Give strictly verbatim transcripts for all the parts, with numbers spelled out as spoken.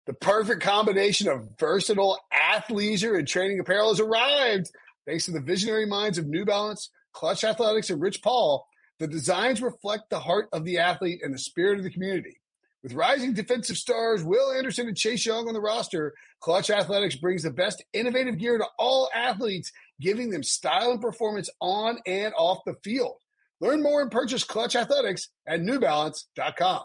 The perfect combination of versatile athleisure and training apparel has arrived. Thanks to the visionary minds of New Balance, Clutch Athletics, and Rich Paul, the designs reflect the heart of the athlete and the spirit of the community. With rising defensive stars Will Anderson and Chase Young on the roster, Clutch Athletics brings the best innovative gear to all athletes, giving them style and performance on and off the field. Learn more and purchase Clutch Athletics at new balance dot com.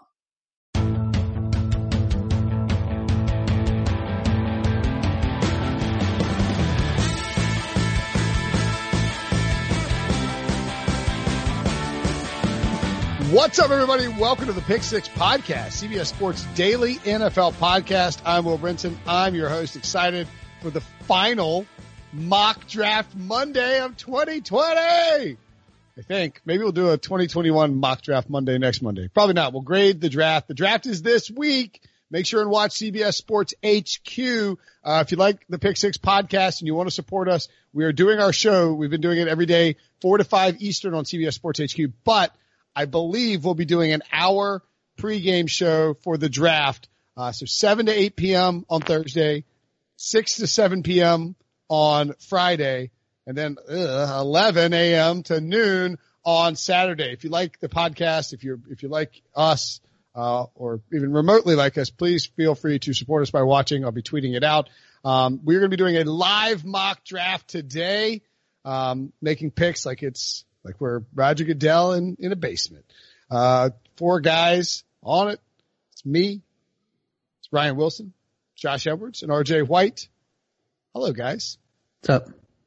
What's up, everybody? Welcome to the Pick Six Podcast, C B S Sports Daily N F L Podcast. I'm Will Brinson. I'm your host. Excited for the final mock draft Monday of twenty twenty. I think maybe we'll do a twenty twenty-one mock draft Monday next Monday. Probably not. We'll grade the draft. The draft is this week. Make sure and watch C B S Sports H Q. Uh, if you like the Pick Six Podcast and you want to support us, we are doing our show. We've been doing it every day, four to five Eastern on C B S Sports H Q. But I believe we'll be doing an hour pregame show for the draft. Uh, so seven to eight p.m. on Thursday, six to seven p.m. on Friday, and then uh, eleven a.m. to noon on Saturday. If you like the podcast, if you're, if you like us, uh, or even remotely like us, please feel free to support us by watching. I'll be tweeting it out. Um, we're going to be doing a live mock draft today, um, making picks like it's, Like we're Roger Goodell in, in a basement. Uh, four guys on it. It's me. It's Ryan Wilson, Josh Edwards, and R J White. Hello, guys. What's up?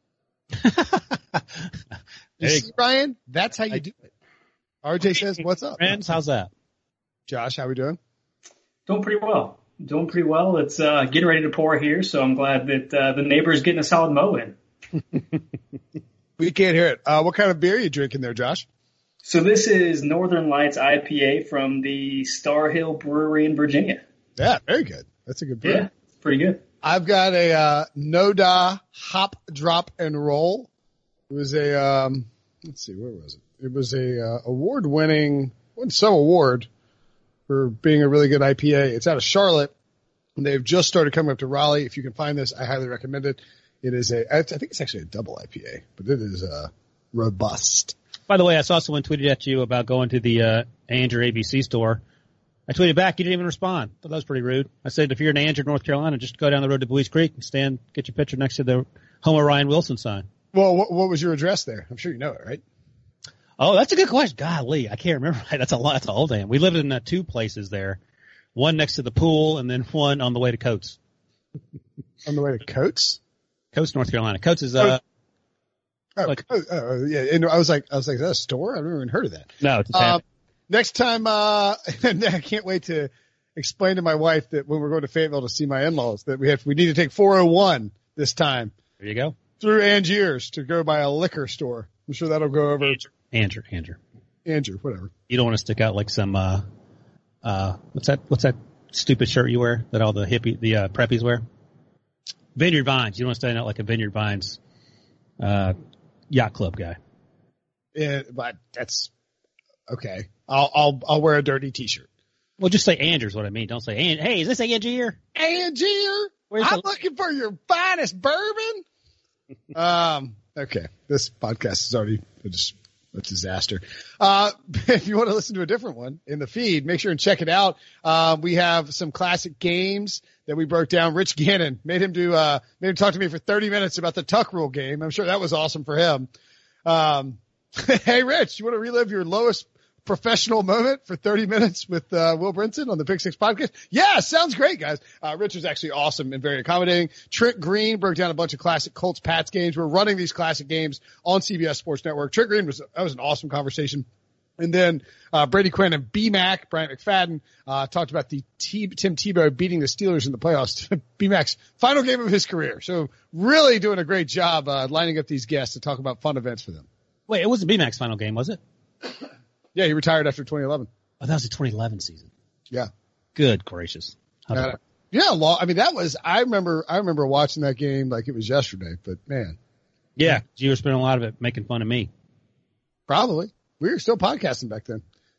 You see, Ryan? That's how you do it. R J says, what's up? Friends, how's that? Josh, how we doing? Doing pretty well. Doing pretty well. It's uh, getting ready to pour here, so I'm glad that uh, the neighbor's getting a solid mow in. We can't hear it. Uh, what kind of beer are you drinking there, Josh? So this is Northern Lights I P A from the Star Hill Brewery in Virginia. Yeah, very good. That's a good beer. Yeah, it's pretty good. I've got a uh, Noda Hop Drop and Roll. It was a, um, let's see, where was it? It was a uh, award-winning, won some award for being a really good I P A. It's out of Charlotte, and they've just started coming up to Raleigh. If you can find this, I highly recommend it. It is a, I think it's actually a double I P A, but it is uh, robust. By the way, I saw someone tweeted at you about going to the uh, Anger A B C store. I tweeted back, you didn't even respond. Thought that was pretty rude. I said, if you're in Anger, North Carolina, just go down the road to Bowie's Creek and stand, get your picture next to the home of Ryan Wilson sign. Well, what, what was your address there? I'm sure you know it, right? Oh, that's a good question. Golly, I can't remember. That's a lot. That's a whole damn. We lived in uh, two places there, one next to the pool and then one on the way to Coates. On the way to Coates? Coates, North Carolina. Coates is uh. Oh, like, oh, oh, yeah. And I was like, I was like, is that a store? I've never even heard of that. No, it's a uh, next time, uh, I can't wait to explain to my wife that when we're going to Fayetteville to see my in-laws that we have, we need to take four oh one this time. There you go. Through Angiers to go by a liquor store. I'm sure that'll go over. Andrew, Andrew, Andrew, whatever. You don't want to stick out like some, uh, uh, what's that, what's that stupid shirt you wear that all the hippie, the, uh, preppies wear? Vineyard Vines. You don't want to stand out like a Vineyard Vines, uh, yacht club guy. Yeah, but that's okay. I'll, I'll, I'll wear a dirty t-shirt. Well, just say Andrew's what I mean. Don't say, hey, is this Angier? Angier? I'm the- looking for your finest bourbon. um, okay. This podcast is already just a disaster. Uh, if you want to listen to a different one in the feed, make sure and check it out. Uh, we have some classic games that we broke down. Rich Gannon made him do, uh, made him talk to me for thirty minutes about the Tuck Rule game. I'm sure that was awesome for him. Um, hey, Rich, you want to relive your lowest professional moment for thirty minutes with, uh, Will Brinson on the Pick Six Podcast? Yeah, sounds great, guys. Uh, Rich was actually awesome and very accommodating. Trent Green broke down a bunch of classic Colts Pats games. We're running these classic games on C B S Sports Network. Trent Green was, that was an awesome conversation. And then, uh, Brady Quinn and B-Mac, Bryant McFadden, uh, talked about the T- Tim Tebow beating the Steelers in the playoffs. B-Mac's final game of his career. So really doing a great job, uh, lining up these guests to talk about fun events for them. Wait, it wasn't B-Mac's final game, was it? Yeah, he retired after twenty eleven. Oh, that was the twenty eleven season. Yeah. Good gracious. Uh, yeah, long, I mean, that was, I remember, I remember watching that game like it was yesterday, but man. Yeah, you were spending a lot of it making fun of me. Probably. We were still podcasting back then.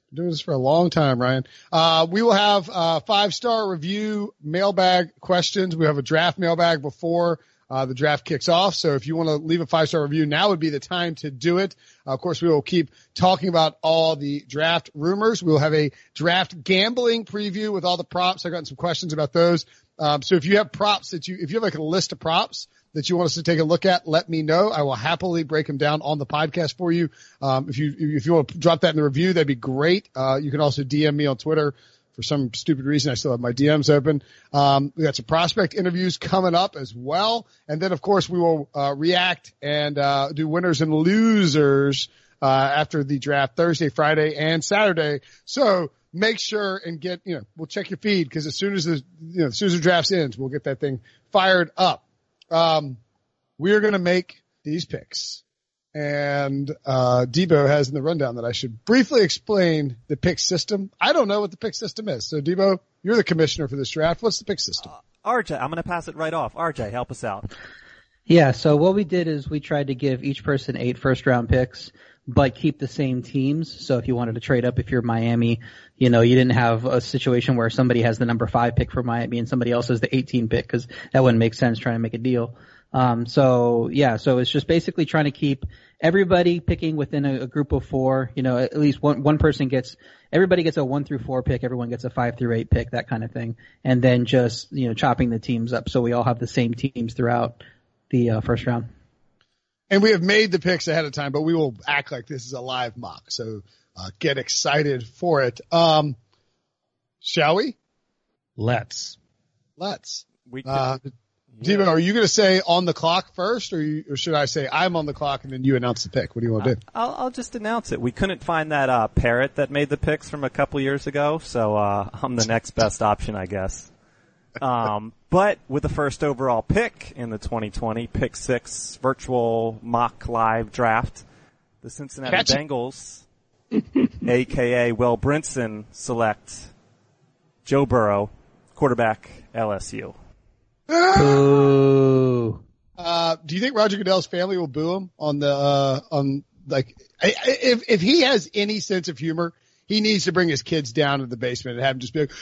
Been doing this for a long time, Ryan. Uh, we will have uh five-star review mailbag questions. We have a draft mailbag before uh the draft kicks off. So if you want to leave a five-star review, now would be the time to do it. Uh, of course, we will keep talking about all the draft rumors. We'll have a draft gambling preview with all the props. I've gotten some questions about those. Um, so if you have props that you, if you have like a list of props that you want us to take a look at, let me know. I will happily break them down on the podcast for you. Um, if you, if you want to drop that in the review, that'd be great. Uh, you can also D M me on Twitter. For some stupid reason, I still have my D Ms open. Um, we got some prospect interviews coming up as well. And then of course we will, uh, react and, uh, do winners and losers, uh, after the draft Thursday, Friday, and Saturday. So make sure and get, you know, we'll check your feed because as soon as the, you know, as soon as the draft ends, we'll get that thing fired up. Um, we're going to make these picks and, uh, Debo has in the rundown that I should briefly explain the pick system. I don't know what the pick system is. So Debo, you're the commissioner for this draft. What's the pick system? Uh, R J, I'm going to pass it right off. R J, help us out. Yeah. So what we did is we tried to give each person eight first round picks, but keep the same teams. So if you wanted to trade up, if you're Miami, you know, you didn't have a situation where somebody has the number five pick for Miami and somebody else has the eighteen pick because that wouldn't make sense trying to make a deal. Um, so yeah, so it's just basically trying to keep everybody picking within a, a group of four, you know, at least one, one person gets, everybody gets a one through four pick, everyone gets a five through eight pick, that kind of thing. And then just, you know, chopping the teams up so we all have the same teams throughout the uh, first round. And we have made the picks ahead of time, but we will act like this is a live mock. So, uh, get excited for it. Um, shall we? Let's. Let's. We could, uh, yeah. Debo, are you going to say on the clock first or, you, or should I say I'm on the clock and then you announce the pick? What do you want to do? I'll, I'll just announce it. We couldn't find that, uh, parrot that made the picks from a couple years ago. So, uh, I'm the next best option, I guess. Um, but with the first overall pick in the twenty twenty Pick Six virtual mock live draft, the Cincinnati Catch Bengals, aka Will Brinson, select Joe Burrow, quarterback, L S U. Ooh. Uh, do you think Roger Goodell's family will boo him on the, uh, on like, I, I, if, if he has any sense of humor, he needs to bring his kids down to the basement and have them just be like,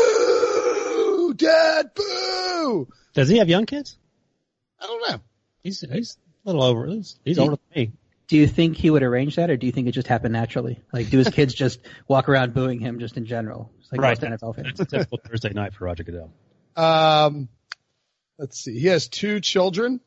oh, Dad, boo! Does he have young kids? I don't know. He's, he's a little over, he's, he's older than me. Do you think he would arrange that, or do you think it just happened naturally? Like, do his kids just walk around booing him just in general? It's like Right. most N F L fans. It's a typical Thursday night for Roger Goodell. Um, let's see. He has two children,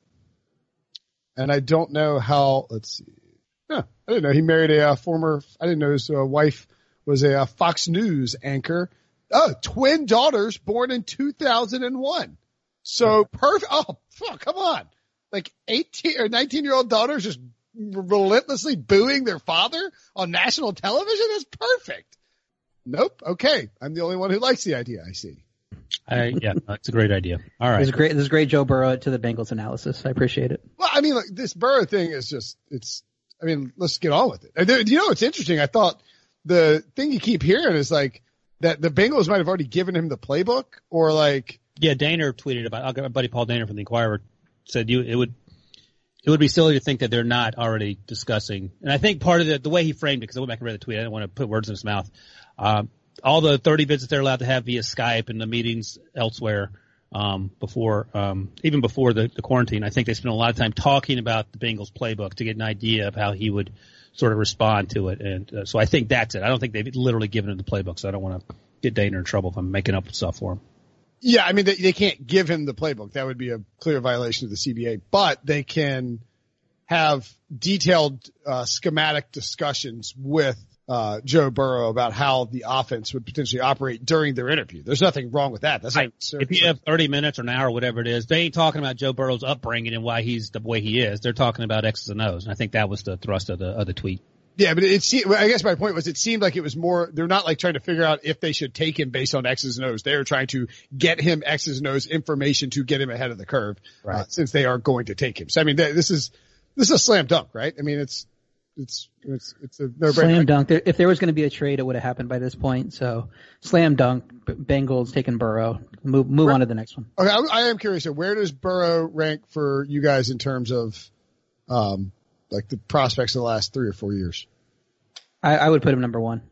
and I don't know how. Let's see. No, I didn't know he married a uh, former. I didn't know his uh, wife was a uh, Fox News anchor. Oh, twin daughters born in two thousand one. So perfect. Oh, fuck, come on. Like eighteen or nineteen year old daughters just relentlessly booing their father on national television. That's perfect. Nope. Okay. I'm the only one who likes the idea. I see. I, yeah, that's a great idea. All right. There's a great, there's a great Joe Burrow to the Bengals analysis. I appreciate it. Well, I mean, like, this Burrow thing is just, it's, I mean, let's get on with it. And there, you know, it's interesting. I thought the thing you keep hearing is like that the Bengals might have already given him the playbook or like. Yeah, Daner tweeted about, my buddy Paul Daner from the Inquirer said you, it would, it would be silly to think that they're not already discussing. And I think part of the, the way he framed it, because I went back and read the tweet, I didn't want to put words in his mouth. Um, all the thirty visits they're allowed to have via Skype and the meetings elsewhere, um, before, um, even before the, the quarantine, I think they spent a lot of time talking about the Bengals playbook to get an idea of how he would sort of respond to it. And uh, so I think that's it. I don't think they've literally given him the playbook, so I don't want to get Daner in trouble if I'm making up stuff for him. Yeah, I mean, they, they can't give him the playbook. That would be a clear violation of the C B A, but they can have detailed, uh, schematic discussions with, uh, Joe Burrow about how the offense would potentially operate during their interview. There's nothing wrong with that. That's right. not, if you have thirty minutes or an hour or whatever it is, they ain't talking about Joe Burrow's upbringing and why he's the way he is. They're talking about X's and O's. And I think that was the thrust of the, of the tweet. Yeah, but it seemed, I guess my point was it seemed like it was more, they're not like trying to figure out if they should take him based on X's and O's. They're trying to get him X's and O's information to get him ahead of the curve, right. uh, since they are going to take him. So I mean, this is, this is a slam dunk, right? I mean, it's, it's, it's, it's a no-brainer. Slam dunk. If there was going to be a trade, it would have happened by this point. So slam dunk, Bengals taking Burrow. Move, move where, on to the next one. Okay. I, I am curious. Where does Burrow rank for you guys in terms of, um, like the prospects of the last three or four years? I, I would put him number one.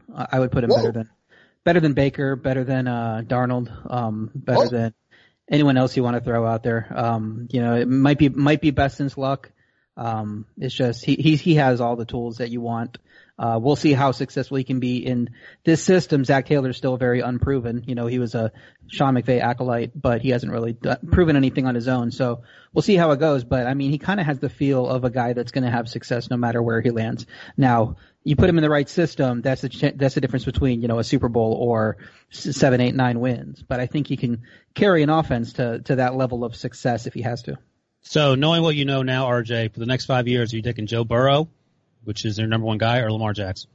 I would put him Whoa. better than better than Baker, better than uh, Darnold, um, better Whoa. than anyone else you want to throw out there. Um, you know, it might be might be best in luck. Um, it's just he he he has all the tools that you want. Uh, we'll see how successful he can be in this system. Zach Taylor's still very unproven. You know, he was a Sean McVay acolyte, but he hasn't really done, proven anything on his own. So we'll see how it goes. But I mean, he kind of has the feel of a guy that's going to have success no matter where he lands. Now, you put him in the right system. That's the that's the difference between, you know, a Super Bowl or seven, eight, nine wins. But I think he can carry an offense to to that level of success if he has to. So knowing what you know now, R J, for the next five years, are you taking Joe Burrow, which is their number one guy, or Lamar Jackson?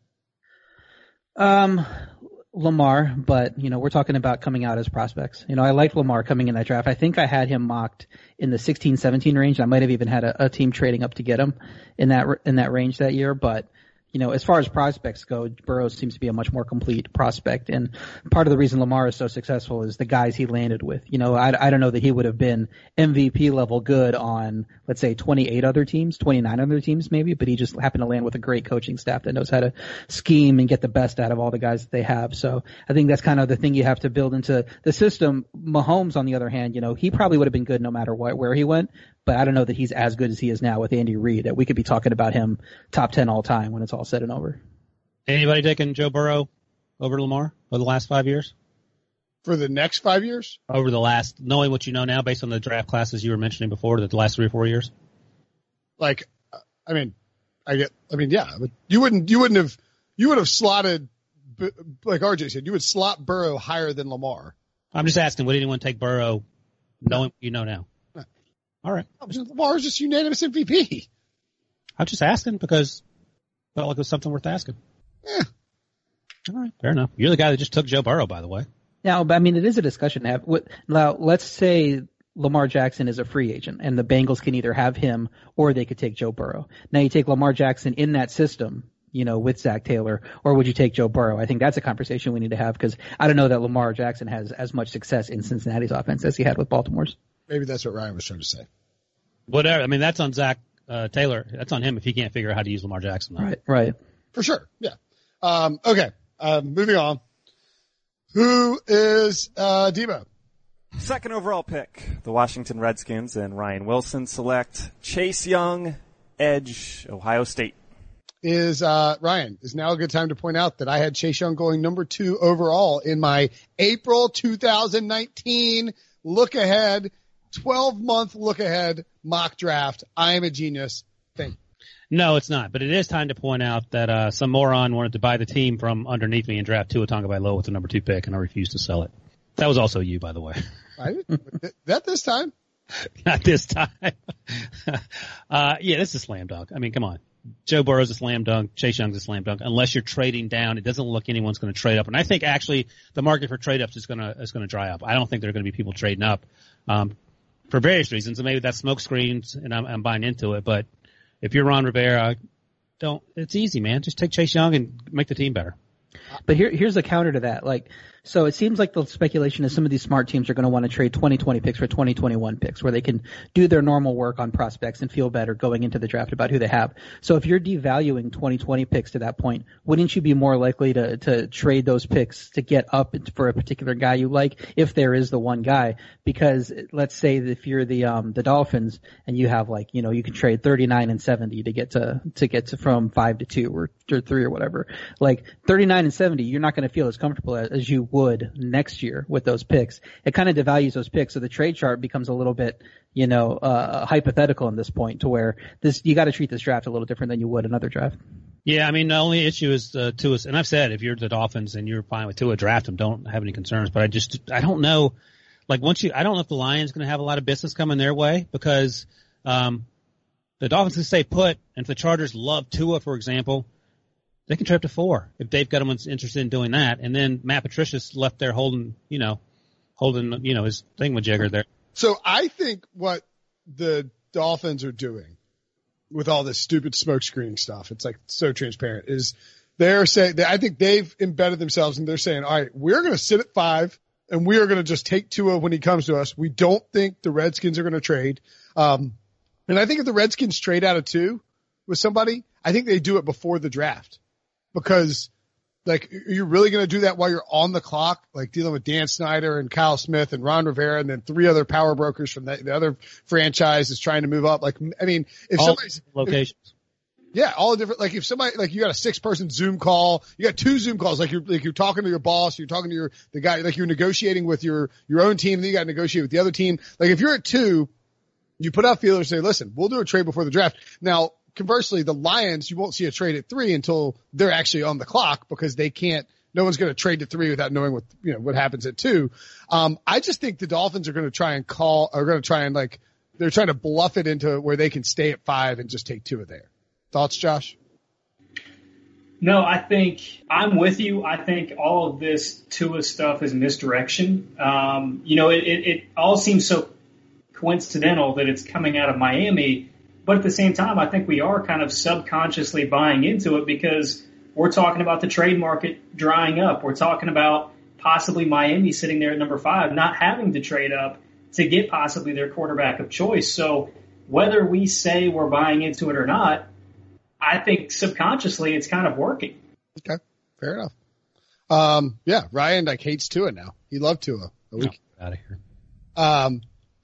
Um, Lamar, but, you know, we're talking about coming out as prospects. You know, I liked Lamar coming in that draft. I think I had him mocked in the sixteen, seventeen range. I might have even had a, a team trading up to get him in that in that range that year, but you know, as far as prospects go, Burrow seems to be a much more complete prospect. And part of the reason Lamar is so successful is the guys he landed with. You know, I, I don't know that he would have been M V P level good on, let's say, twenty-eight other teams, twenty-nine other teams maybe, but he just happened to land with a great coaching staff that knows how to scheme and get the best out of all the guys that they have. So I think that's kind of the thing you have to build into the system. Mahomes, on the other hand, you know, he probably would have been good no matter what, where he went. But I don't know that he's as good as he is now with Andy Reid, that we could be talking about him top ten all time when it's all said and over. Anybody taking Joe Burrow over Lamar over the last five years? For the next five years? Over the last, knowing what you know now based on the draft classes you were mentioning before, the last three or four years? Like, I mean, I get, I mean, yeah, but you wouldn't, you wouldn't have, you would have slotted, like R J said, you would slot Burrow higher than Lamar. I'm just asking, would anyone take Burrow knowing what you know now? All right. Lamar's just unanimous M V P. I'm just asking because I felt like it was something worth asking. Yeah. All right. Fair enough. You're the guy that just took Joe Burrow, by the way. Now, but I mean, it is a discussion to have. Now, let's say Lamar Jackson is a free agent and the Bengals can either have him or they could take Joe Burrow. Now, you take Lamar Jackson in that system, you know, with Zach Taylor, or would you take Joe Burrow? I think that's a conversation we need to have because I don't know that Lamar Jackson has as much success in Cincinnati's offense as he had with Baltimore's. Maybe that's what Ryan was trying to say. Whatever. I mean, that's on Zach uh, Taylor. That's on him if he can't figure out how to use Lamar Jackson. Though. Right, right. For sure. Yeah. Um, okay. Um, moving on. Who is uh, Debo? Second overall pick, the Washington Redskins and Ryan Wilson select Chase Young, edge, Ohio State. Is uh, Ryan, is now a good time to point out that I had Chase Young going number two overall in my April two thousand nineteen look ahead, twelve month look ahead mock draft. I am a genius. Thank you. No, it's not. But it is time to point out that uh, some moron wanted to buy the team from underneath me and draft Tua Tagovailoa with the number two pick, and I refused to sell it. That was also you, by the way. I didn't. That this time? Not this time. uh, yeah, this is a slam dunk. I mean, come on. Joe Burrow's a slam dunk. Chase Young's a slam dunk. Unless you're trading down, it doesn't look anyone's going to trade up. And I think actually the market for trade ups is going to is going to dry up. I don't think there are going to be people trading up um, for various reasons. And maybe that's smoke screens, and I'm, I'm buying into it. But if you're Ron Rivera, don't. It's easy, man. Just take Chase Young and make the team better. But here, here's a counter to that. Like, so it seems like the speculation is some of these smart teams are going to want to trade twenty twenty picks for twenty twenty-one picks where they can do their normal work on prospects and feel better going into the draft about who they have. So if you're devaluing twenty twenty picks to that point, wouldn't you be more likely to, to trade those picks to get up for a particular guy you like if there is the one guy? Because let's say that if you're the, um, the Dolphins and you have like, you know, you can trade thirty-nine and seventy to get to, to get to from five to two or, or three or whatever. Like thirty-nine and seventy, you're not going to feel as comfortable as, as you would next year with those picks. It kind of devalues those picks. So the trade chart becomes a little bit, you know, uh, hypothetical in this point to where this, you got to treat this draft a little different than you would another draft. Yeah, I mean, the only issue is uh, Tua, and I've said if you're the Dolphins and you're fine with Tua, draft him. Don't have any concerns. But I just, I don't know. Like once you, I don't know if the Lions going to have a lot of business coming their way because um, the Dolphins can stay put, and if the Chargers love Tua, for example, they can trade up to four if Dave Gettleman's interested in doing that. And then Matt Patricia's left there holding, you know, holding, you know, his thingamajigger there. So I think what the Dolphins are doing with all this stupid smoke screening stuff, it's like so transparent, is they're saying, I think they've embedded themselves and they're saying, all right, we're going to sit at five and we are going to just take Tua when he comes to us. We don't think the Redskins are going to trade. Um, and I think if the Redskins trade out of two with somebody, I think they do it before the draft. Because Like, are you really going to do that while you're on the clock, like dealing with Dan Snyder and Kyle Smith and Ron Rivera and then three other power brokers from the, the other franchise is trying to move up? Like, I mean, if All somebody's locations. If, yeah, all the different, like if somebody, like you got a six person Zoom call, you got two Zoom calls, like you're, like you're talking to your boss, you're talking to your, the guy, like you're negotiating with your, your own team, then you got to negotiate with the other team. Like if you're at two, you put out feelers and say, listen, we'll do a trade before the draft. Now, conversely, the Lions, you won't see a trade at three until they're actually on the clock because they can't, no one's going to trade to three without knowing what, you know, what happens at two. Um, I just think the Dolphins are going to try and call, are going to try and like, they're trying to bluff it into where they can stay at five and just take two of there. Thoughts, Josh? No, I think I'm with you. I think all of this Tua stuff is misdirection. Um, you know, it, it, it all seems so coincidental that it's coming out of Miami, but at the same time, I think we are kind of subconsciously buying into it because we're talking about the trade market drying up. We're talking about possibly Miami sitting there at number five, not having to trade up to get possibly their quarterback of choice. So whether we say we're buying into it or not, I think subconsciously it's kind of working. Okay, fair enough. Um, yeah, Ryan like hates Tua now. He loved Tua a week. No, out of here. Um,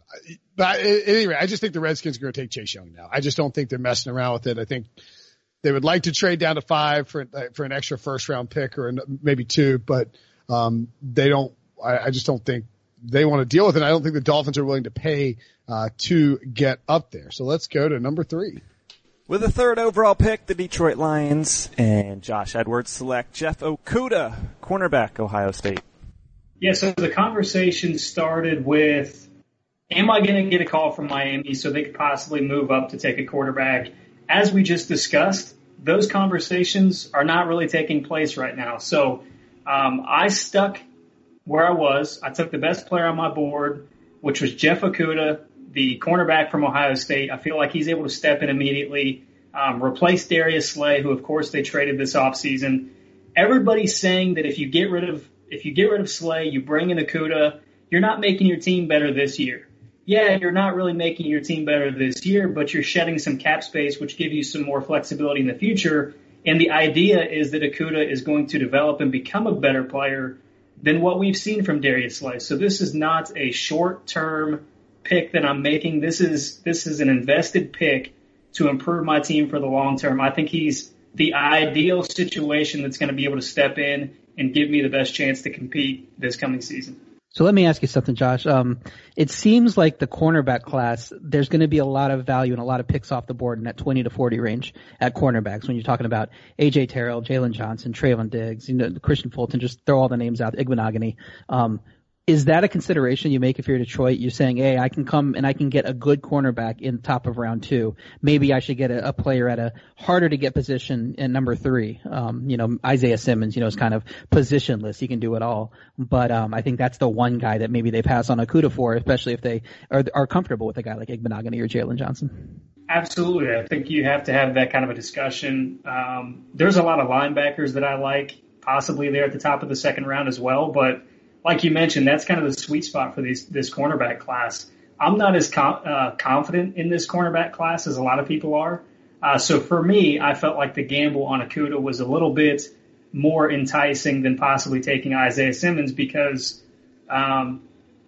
but anyway, I just think the Redskins are going to take Chase Young now. I just don't think they're messing around with it. I think they would like to trade down to five for for an extra first round pick or maybe two, but um, they don't. I, I just don't think they want to deal with it. I don't think the Dolphins are willing to pay uh, to get up there. So let's go to number three. With the third overall pick, the Detroit Lions and Josh Edwards select Jeff Okudah, cornerback, Ohio State. Yeah, so the conversation started with, am I going to get a call from Miami so they could possibly move up to take a quarterback? As we just discussed, those conversations are not really taking place right now. So um, I stuck where I was. I took the best player on my board, which was Jeff Okudah, the cornerback from Ohio State. I feel like he's able to step in immediately, um, replace Darius Slay, who of course they traded this offseason. Everybody's saying that if you get rid of if you get rid of Slay, you bring in Okudah, you're not making your team better this year. Yeah, you're not really making your team better this year, but you're shedding some cap space, which give you some more flexibility in the future. And the idea is that Okudah is going to develop and become a better player than what we've seen from Darius Slay. So this is not a short-term pick that I'm making. This is this is an invested pick to improve my team for the long term. I think he's the ideal situation that's going to be able to step in and give me the best chance to compete this coming season. So let me ask you something, Josh. Um, it seems like the cornerback class, there's going to be a lot of value and a lot of picks off the board in that twenty to forty range at cornerbacks. When you're talking about A J Terrell, Jalen Johnson, Trayvon Diggs, you know, Christian Fulton, just throw all the names out, Igbenogany. Um, Is that a consideration you make if you're Detroit? You're saying, hey, I can come and I can get a good cornerback in the top of round two. Maybe I should get a, a player at a harder to get position in number three. Um, you know, Isaiah Simmons, you know, is kind of positionless. He can do it all. But um, I think that's the one guy that maybe they pass on Okudah for, especially if they are, are comfortable with a guy like Igbenogany or Jalen Johnson. Absolutely. I think you have to have that kind of a discussion. Um, there's a lot of linebackers that I like, possibly there at the top of the second round as well, but like you mentioned, that's kind of the sweet spot for these, this cornerback class. I'm not as com- uh, confident in this cornerback class as a lot of people are. Uh, so for me, I felt like the gamble on Okudah was a little bit more enticing than possibly taking Isaiah Simmons because um,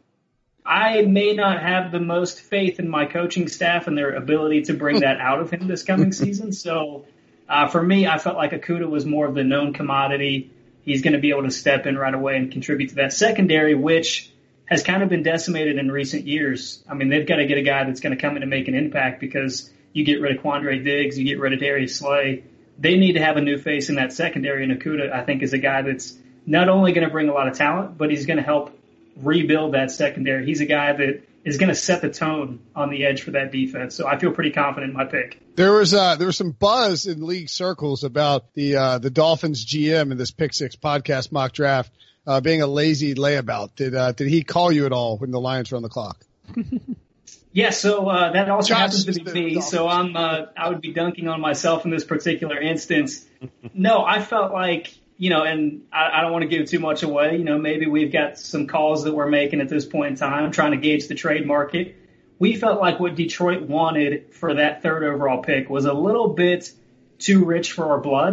I may not have the most faith in my coaching staff and their ability to bring that out of him this coming season. So uh, for me, I felt like Okudah was more of the known commodity. He's going to be able to step in right away and contribute to that secondary, which has kind of been decimated in recent years. I mean, they've got to get a guy that's going to come in and make an impact because you get rid of Quandre Diggs, you get rid of Darius Slay. They need to have a new face in that secondary, and Okudah, I think, is a guy that's not only going to bring a lot of talent, but he's going to help rebuild that secondary. He's a guy that is going to set the tone on the edge for that defense. So I feel pretty confident in my pick. There was uh there was some buzz in league circles about the uh the Dolphins G M in this Pick Six podcast mock draft uh being a lazy layabout. Did uh did he call you at all when the Lions were on the clock? Yeah, so uh that also Josh happens to be me. So I'm uh I would be dunking on myself in this particular instance. No, I felt like, you know, and I, I don't want to give too much away. You know, maybe we've got some calls that we're making at this point in time, trying to gauge the trade market. We felt like what Detroit wanted for that third overall pick was a little bit too rich for our blood.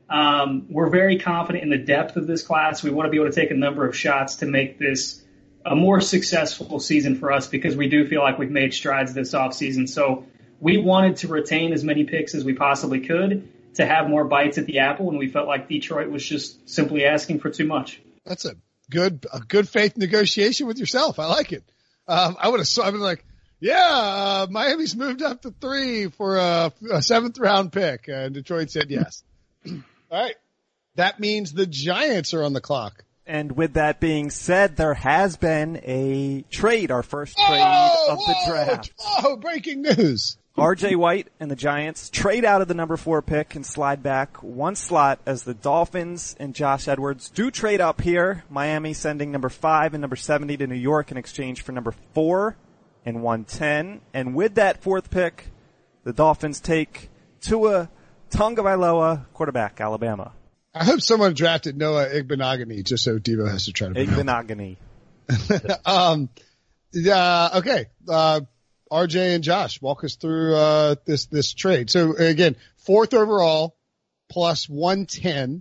Um, we're very confident in the depth of this class. We want to be able to take a number of shots to make this a more successful season for us because we do feel like we've made strides this offseason. So we wanted to retain as many picks as we possibly could to have more bites at the apple, and we felt like Detroit was just simply asking for too much. That's a good a good faith negotiation with yourself. I like it. Um, I would have I've been like, yeah, uh, Miami's moved up to three for a, a seventh round pick, and Detroit said yes. All right. That means the Giants are on the clock. And with that being said, there has been a trade, our first trade oh, of whoa, the draft. Oh, breaking news. R J White and the Giants trade out of the number four pick and slide back one slot as the Dolphins and Josh Edwards do trade up here. Miami sending number five and number seventy to New York in exchange for number four and one ten. And with that fourth pick, the Dolphins take Tua Tagovailoa, quarterback, Alabama. I hope someone drafted Noah Igbenogany just so Devo has to try to Igbenogany. um, yeah, okay. Uh, R J and Josh, walk us through, uh, this, this trade. So again, fourth overall plus one ten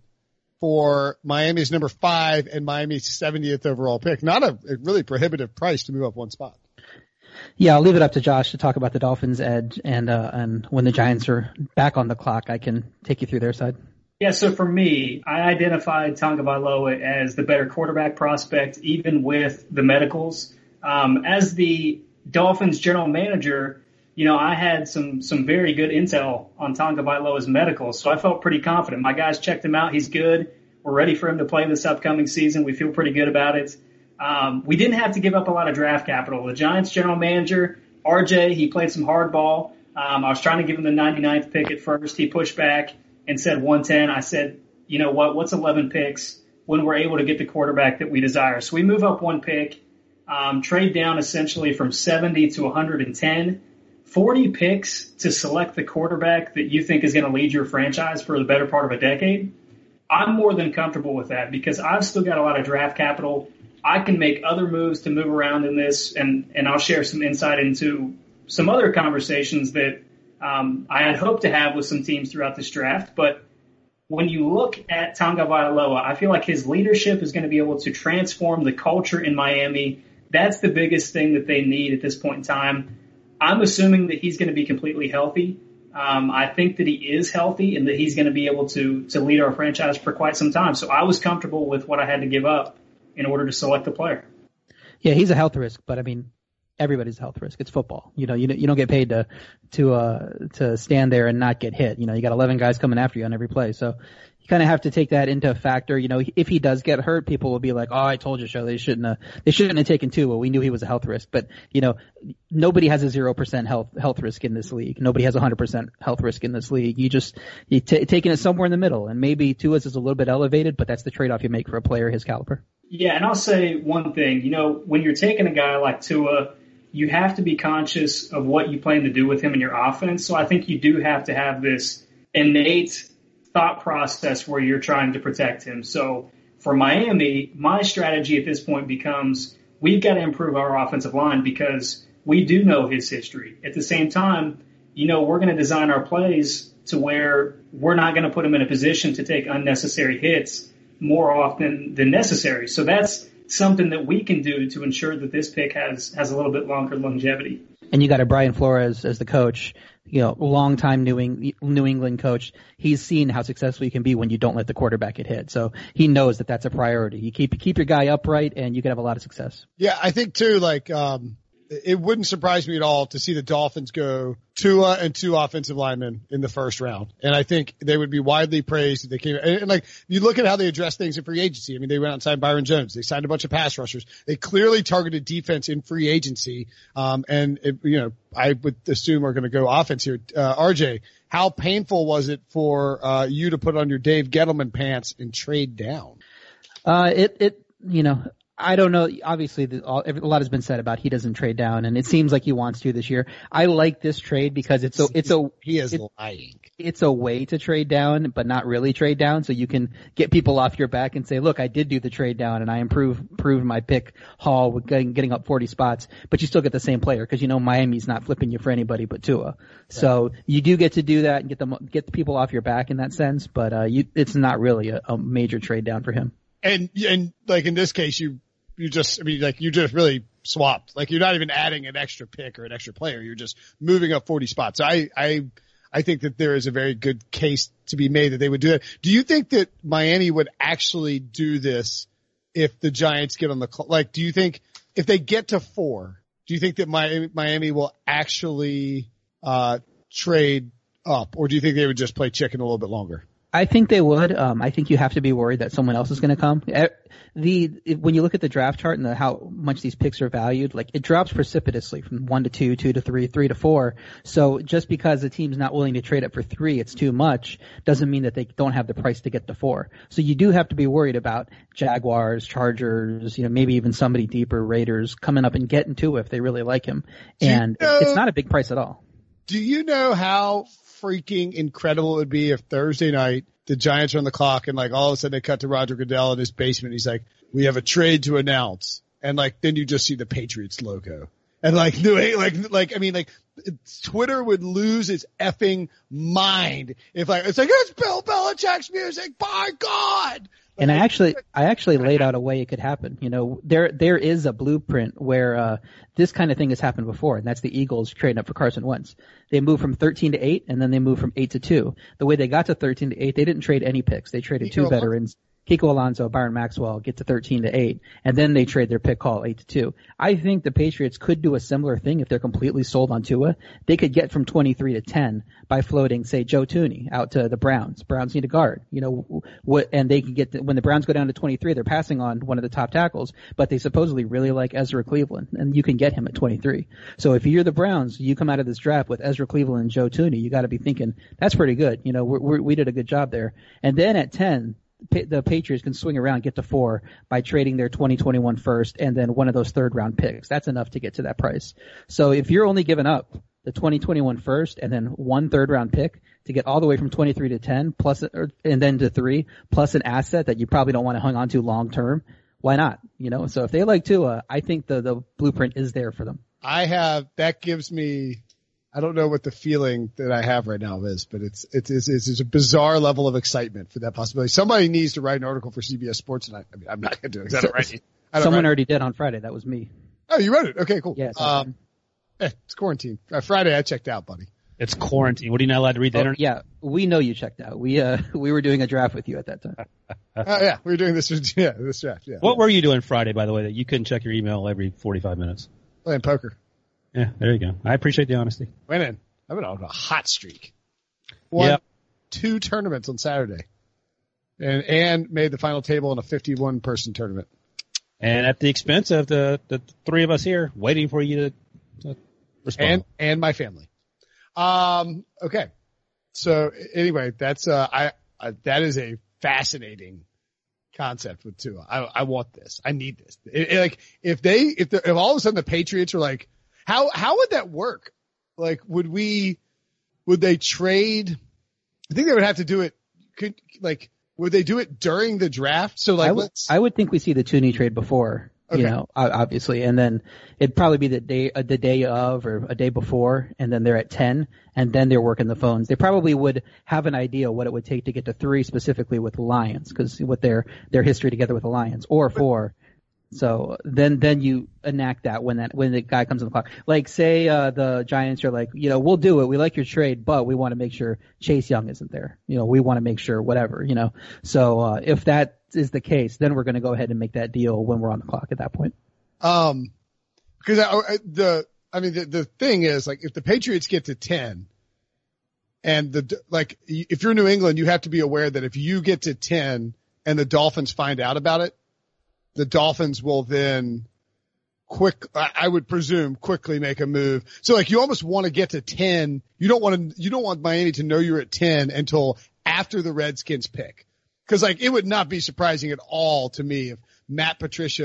for Miami's number five and Miami's seventieth overall pick. Not a, a really prohibitive price to move up one spot. Yeah, I'll leave it up to Josh to talk about the Dolphins' edge, and uh, and when the Giants are back on the clock, I can take you through their side. Yeah, so for me, I identified Tagovailoa as the better quarterback prospect, even with the medicals. Um, as the Dolphins general manager, you know, I had some some very good intel on Tagovailoa's medicals, so I felt pretty confident. My guys checked him out. He's good. We're ready for him to play this upcoming season. We feel pretty good about it. Um, we didn't have to give up a lot of draft capital. The Giants general manager, R J, he played some hardball. Um, I was trying to give him the ninety-ninth pick at first. He pushed back and said one ten. I said, you know what, what's eleven picks when we're able to get the quarterback that we desire? So we move up one pick, um, trade down essentially from seventy to one hundred ten, forty picks to select the quarterback that you think is going to lead your franchise for the better part of a decade. I'm more than comfortable with that because I've still got a lot of draft capital. I can make other moves to move around in this, and, and I'll share some insight into some other conversations that um, I had hoped to have with some teams throughout this draft. But when you look at Tagovailoa, I feel like his leadership is going to be able to transform the culture in Miami. That's the biggest thing that they need at this point in time. I'm assuming that he's going to be completely healthy. Um, I think that he is healthy and that he's going to be able to to lead our franchise for quite some time. So I was comfortable with what I had to give up in order to select the player. Yeah, he's a health risk, but I mean, everybody's a health risk. It's football. You know, you you don't get paid to to uh to stand there and not get hit. You know, you got eleven guys coming after you on every play, so you kind of have to take that into factor. You know, if he does get hurt, people will be like, "Oh, I told you so. They shouldn't have. They shouldn't have taken two. Well, we knew he was a health risk." But you know, nobody has a zero percent health health risk in this league. Nobody has a hundred percent health risk in this league. You just you t- taking it somewhere in the middle, and maybe Tua's is a little bit elevated, but that's the trade off you make for a player his caliber. Yeah, and I'll say one thing. You know, when you're taking a guy like Tua, you have to be conscious of what you plan to do with him in your offense. So I think you do have to have this innate thought process where you're trying to protect him. So for Miami, my strategy at this point becomes we've got to improve our offensive line because we do know his history. At the same time, you know, we're going to design our plays to where we're not going to put him in a position to take unnecessary hits more often than necessary. So that's something that we can do to ensure that this pick has, has a little bit longer longevity. And you got a Brian Flores as the coach, you know, longtime New, Eng- New England coach. He's seen how successful you can be when you don't let the quarterback get hit. So he knows that that's a priority. You keep keep your guy upright, and you can have a lot of success. Yeah, I think too. Like, um, it wouldn't surprise me at all to see the Dolphins go Tua and two offensive linemen in the first round. And I think they would be widely praised if they came. And, and like, you look at how they address things in free agency. I mean, they went out and signed Byron Jones. They signed a bunch of pass rushers. They clearly targeted defense in free agency. Um, and it, you know, I would assume we're going to go offense here. Uh, R J, how painful was it for, uh, you to put on your Dave Gettleman pants and trade down? Uh, it, it, you know, I don't know. Obviously, the, all, a lot has been said about he doesn't trade down, and it seems like he wants to this year. I like this trade because it's a it's a he is it, lying. It's a way to trade down, but not really trade down, so you can get people off your back and say, "Look, I did do the trade down, and I improved improved my pick haul with getting, getting up forty spots." But you still get the same player because you know Miami's not flipping you for anybody but Tua. Right. So you do get to do that and get them get the people off your back in that sense, but uh, you, it's not really a, a major trade down for him. And and like in this case, you. You just, I mean, like you just really swapped. Like you're not even adding an extra pick or an extra player. You're just moving up forty spots. So I, I, I think that there is a very good case to be made that they would do that. Do you think that Miami would actually do this if the Giants get on the, like, do you think if they get to four, do you think that Miami, Miami will actually, uh, trade up, or do you think they would just play chicken a little bit longer? I think they would. Um, I think you have to be worried that someone else is going to come. The when you look at the draft chart and the, how much these picks are valued, like it drops precipitously from one to two, two to three, three to four. So just because the team's not willing to trade up for three, it's too much, doesn't mean that they don't have the price to get to four. So you do have to be worried about Jaguars, Chargers, you know, maybe even somebody deeper, Raiders coming up and getting to if they really like him. And you know, it's not a big price at all. Do you know how freaking incredible it would be if Thursday night the Giants are on the clock and like all of a sudden they cut to Roger Goodell in his basement. He's like, "We have a trade to announce," and like then you just see the Patriots logo and like like like I mean like Twitter would lose its effing mind if like it's like it's Bill Belichick's music. By God. And I actually, I actually laid out a way it could happen. You know, there, there is a blueprint where, uh, this kind of thing has happened before, and that's the Eagles trading up for Carson Wentz. They moved from thirteen to eight, and then they moved from eight to two. The way they got to thirteen to eight, they didn't trade any picks. They traded two veterans. Kiko Alonso, Byron Maxwell get to thirteen to eight, and then they trade their pick call eight to two. I think the Patriots could do a similar thing if they're completely sold on Tua. They could get from twenty-three to ten by floating, say, Joe Thuney out to the Browns. Browns need a guard, you know, what, and they can get the, when the Browns go down to twenty-three, they're passing on one of the top tackles, but they supposedly really like Ezra Cleveland, and you can get him at twenty-three. So if you're the Browns, you come out of this draft with Ezra Cleveland and Joe Thuney, you got to be thinking that's pretty good. You know, we're, we're, we did a good job there. And then at ten. The Patriots can swing around, get to four by trading their twenty twenty-one first and then one of those third round picks. That's enough to get to that price. So if you're only giving up the twenty twenty-one first and then one third round pick to get all the way from twenty-three to ten plus, or, and then to three plus an asset that you probably don't want to hang on to long term, why not? You know, so if they like Tua, I think the, the blueprint is there for them. I have, that gives me, I don't know what the feeling that I have right now is, but it's, it's, it's, it's a bizarre level of excitement for that possibility. Somebody needs to write an article for C B S Sports tonight. I mean, I'm not going to do it because I don't write it. I don't Someone write already it. did on Friday. That was me. Oh, you wrote it? Okay, cool. Yes. Um, eh, it's quarantine. Uh, Friday I checked out, buddy. It's quarantine. What are you not allowed to read the oh, internet? Yeah, we know you checked out. We, uh, we were doing a draft with you at that time. Oh yeah, we were doing this, yeah, this draft, yeah. What were you doing Friday, by the way, that you couldn't check your email every forty-five minutes? Playing poker. Yeah, there you go. I appreciate the honesty. Went in. I've been on a hot streak. Won yep. two tournaments on Saturday. And and made the final table in a fifty-one person tournament. And at the expense of the, the three of us here waiting for you to, to respond. And and my family. Um okay. So anyway, that's uh I, I that is a fascinating concept with Tua. I I want this. I need this. It, it, like if they if the, if all of a sudden the Patriots are like, how how would that work? Like, would we, would they trade? I think they would have to do it. Could, like, would they do it during the draft? So, like, I would, let's. I would think we see the Thuney trade before, okay. you know, obviously, and then it'd probably be the day, uh, the day of or a day before, and then they're at ten, and then they're working the phones. They probably would have an idea what it would take to get to three, specifically with the Lions, because with their their history together with the Lions, or four. So then, then you enact that when that when the guy comes on the clock. Like, say uh, the Giants are like, you know, we'll do it. We like your trade, but we want to make sure Chase Young isn't there. You know, we want to make sure whatever. You know, so uh, if that is the case, then we're going to go ahead and make that deal when we're on the clock at that point. Um, because I, I, the I mean the the thing is, like, if the Patriots get to ten, and the like, if you're New England, you have to be aware that if you get to ten and the Dolphins find out about it, the Dolphins will then quick, I would presume, quickly make a move. So like you almost want to get to ten. You don't want to, you don't want Miami to know you're at ten until after the Redskins pick. Cause like it would not be surprising at all to me if Matt Patricia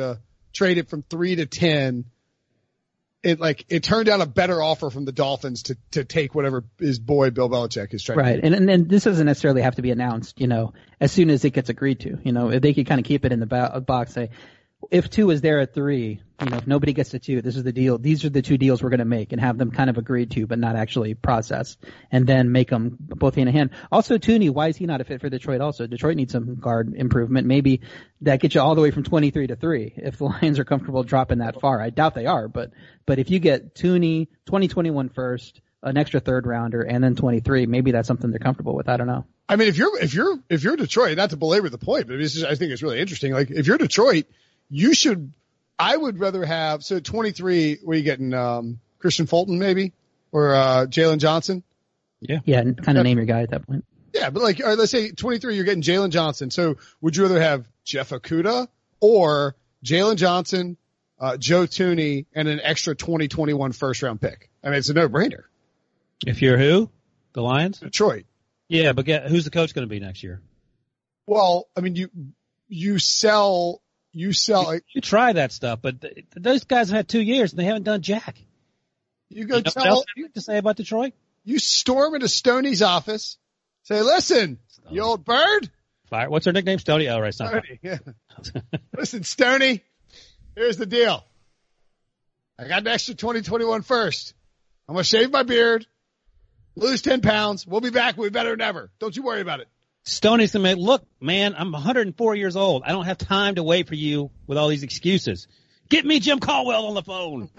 traded from three to ten, it like it turned out a better offer from the Dolphins to to take whatever his boy Bill Belichick is trying right. to do. And, and and this doesn't necessarily have to be announced, you know, as soon as it gets agreed to. You know, if they could kind of keep it in the ba- box, say, if two is there at three, you know, if nobody gets to two, this is the deal. These are the two deals we're going to make, and have them kind of agreed to, but not actually processed, and then make them both hand in hand. Also, Tooney, why is he not a fit for Detroit? Also, Detroit needs some guard improvement. Maybe that gets you all the way from twenty-three to three. If the Lions are comfortable dropping that far, I doubt they are, but but if you get Tooney, twenty twenty-one first, an extra third rounder, and then twenty-three, maybe that's something they're comfortable with. I don't know. I mean, if you're if you're if you're Detroit, not to belabor the point, but this is, I think it's really interesting. Like, if you're Detroit, you should. I would rather have, so twenty-three, were you getting, um, Christian Fulton maybe? Or, uh, Jalen Johnson? Yeah. Yeah, kind of name your guy at that point. Yeah, but like, all right, let's say twenty-three, you're getting Jalen Johnson. So would you rather have Jeff Okudah or Jalen Johnson, uh, Joe Tooney, and an extra twenty twenty-one first round pick? I mean, it's a no-brainer. If you're who? The Lions? Detroit. Yeah, but get, who's the coach going to be next year? Well, I mean, you, you sell, you sell, like, You try that stuff, but th- those guys have had two years and they haven't done jack. you go You know what tell, else you have to say about Detroit? you storm into Stoney's office, say, listen, you old bird. Fire. What's her nickname? Stony? Oh, right. It's not Stoney, yeah. Listen, Stoney, here's the deal. I got an extra twenty twenty-one first. I'm going to shave my beard, lose ten pounds. We'll be back. We'll be better than ever. Don't you worry about it. Stoney's the man. Look, man, I'm one hundred four years old. I don't have time to wait for you with all these excuses. Get me Jim Caldwell on the phone.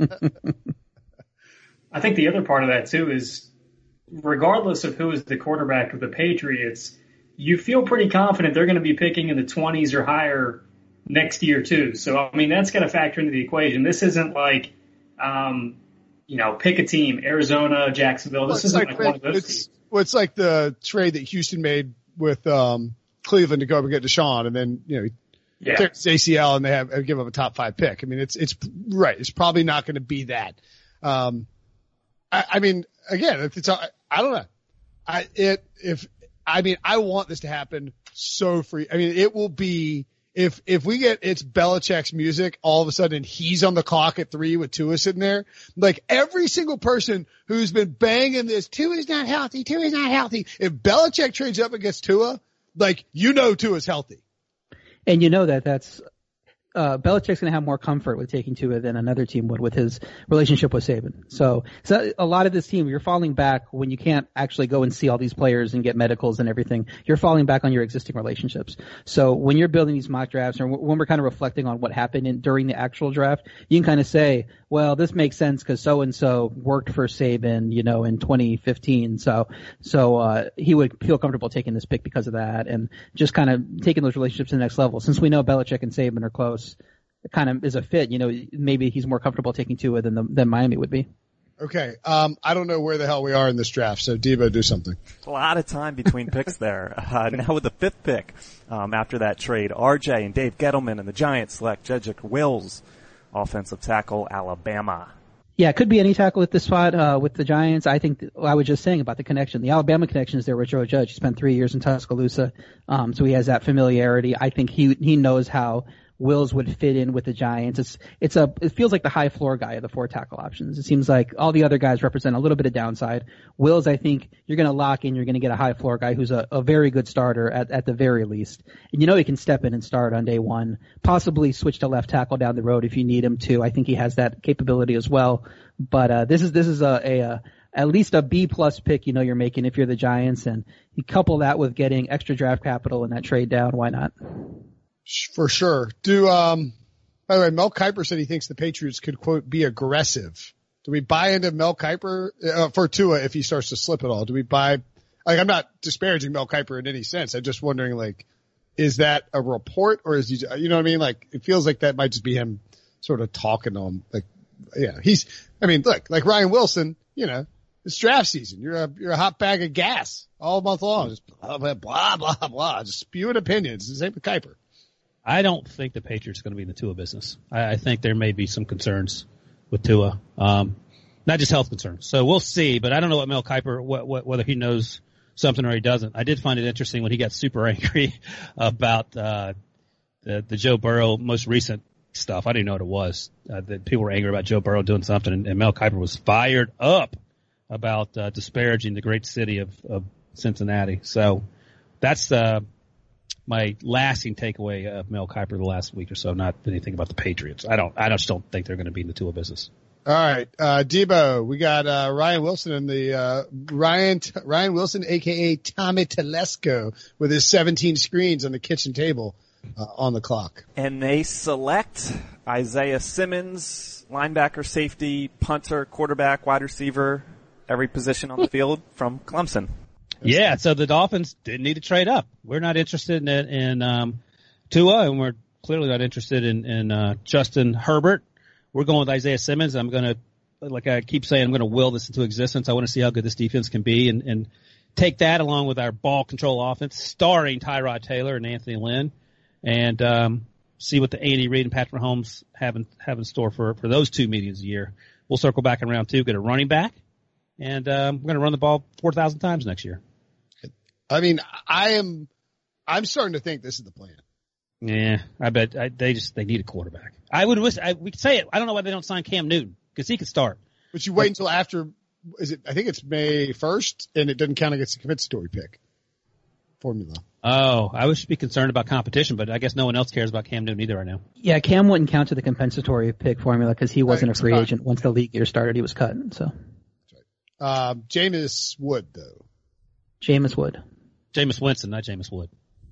I think the other part of that, too, is regardless of who is the quarterback of the Patriots, you feel pretty confident they're going to be picking in the twenties or higher next year, too. So, I mean, that's going to factor into the equation. This isn't like, um, you know, pick a team, Arizona, Jacksonville. This Well, isn't like, like one of those it's, teams. well, it's like the trade that Houston made with um, Cleveland to go up and get Deshaun, and then, you know, Yeah. tears A C L and they have and give up a top five pick. I mean, it's it's right. It's probably not going to be that. Um, I, I mean, again, it's, it's I, I don't know. I it if I mean I want this to happen so free. I mean, it will be if if we get it's Belichick's music all of a sudden he's on the clock at three with Tua sitting there. Like every single person who's been banging this Tua's not healthy, Tua's not healthy. If Belichick trades up against Tua, like you know Tua's healthy. And you know that that's uh, Belichick's going to have more comfort with taking Tua than another team would with his relationship with Saban. So, so a lot of this team, you're falling back when you can't actually go and see all these players and get medicals and everything. You're falling back on your existing relationships. So when you're building these mock drafts or when we're kind of reflecting on what happened in, during the actual draft, you can kind of say, well, this makes sense because so-and-so worked for Saban, you know, in twenty fifteen. So, so, uh, he would feel comfortable taking this pick because of that and just kind of taking those relationships to the next level. Since we know Belichick and Saban are close, it kind of is a fit, you know, maybe he's more comfortable taking Tua than the, than Miami would be. Okay. Um, I don't know where the hell we are in this draft. So Debo, do something. A lot of time between picks there. Uh, now with the fifth pick, um, after that trade, R J and Dave Gettleman and the Giants select Jedrick Wills, offensive tackle, Alabama. Yeah, it could be any tackle at this spot uh, with the Giants. I think well, I was just saying about the connection. The Alabama connection is there with Joe Judge. He spent three years in Tuscaloosa, um, so he has that familiarity. I think he he knows how Wills would fit in with the Giants. It's it's a it feels like the high floor guy of the four tackle options. It seems like all the other guys represent a little bit of downside. Wills, I think you're going to lock in. You're going to get a high floor guy who's a, a very good starter at at the very least, and you know he can step in and start on day one. Possibly switch to left tackle down the road if you need him to. I think he has that capability as well. But uh, this is this is a, a, a at least a B plus pick. You know you're making if you're the Giants, and you couple that with getting extra draft capital in that trade down. Why not? For sure. Do um by the way, Mel Kiper said he thinks the Patriots could quote be aggressive. Do we buy into Mel Kiper uh, for Tua if he starts to slip at all? Do we buy like I'm not disparaging Mel Kiper in any sense. I'm just wondering like is that a report or is he you know what I mean? Like it feels like that might just be him sort of talking on like yeah, he's I mean, look, like Ryan Wilson, you know, it's draft season. You're a you're a hot bag of gas all month long. Just blah blah blah blah blah. Just spewing opinions. It's the same with Kiper. I don't think the Patriots are going to be in the Tua business. I, I think there may be some concerns with Tua, um, not just health concerns. So we'll see, but I don't know what Mel Kiper, what, what, whether he knows something or he doesn't. I did find it interesting when he got super angry about uh, the, the Joe Burrow most recent stuff. I didn't know what it was. Uh, that people were angry about Joe Burrow doing something, and, and Mel Kiper was fired up about uh, disparaging the great city of, of Cincinnati. So that's uh, my lasting takeaway of Mel Kiper the last week or so. Not anything about the Patriots. I don't. I just don't think they're going to be in the Tua business. All right, uh, Debo, we got uh, Ryan Wilson in the uh, Ryan Ryan Wilson, aka Tommy Telesco, with his seventeen screens on the kitchen table uh, on the clock. And they select Isaiah Simmons, linebacker, safety, punter, quarterback, wide receiver, every position on the field from Clemson. Yeah, so the Dolphins didn't need to trade up. We're not interested in in um, Tua, and we're clearly not interested in, in uh, Justin Herbert. We're going with Isaiah Simmons. I'm going to, like I keep saying, I'm going to will this into existence. I want to see how good this defense can be and, and take that along with our ball control offense, starring Tyrod Taylor and Anthony Lynn, and um, see what the Andy Reid and Patrick Mahomes have in, have in store for, for those two meetings a year. We'll circle back in round two, get a running back, and um, we're going to run the ball four thousand times next year. I mean, I am, I'm starting to think this is the plan. Yeah, I bet I, they just they need a quarterback. I would wish I, we could say it. I don't know why they don't sign Cam Newton because he could start. But you wait until after. Is it? I think it's May first, and it doesn't count against the compensatory pick formula. Oh, I would be concerned about competition, but I guess no one else cares about Cam Newton either right now. Yeah, Cam wouldn't count to the compensatory pick formula because he wasn't right, a free fine. agent. Once the league year started, he was cut. So, That's right. Um, Jameis Wood, though. Jameis Wood. Jameis Winston, not Jameis Wood.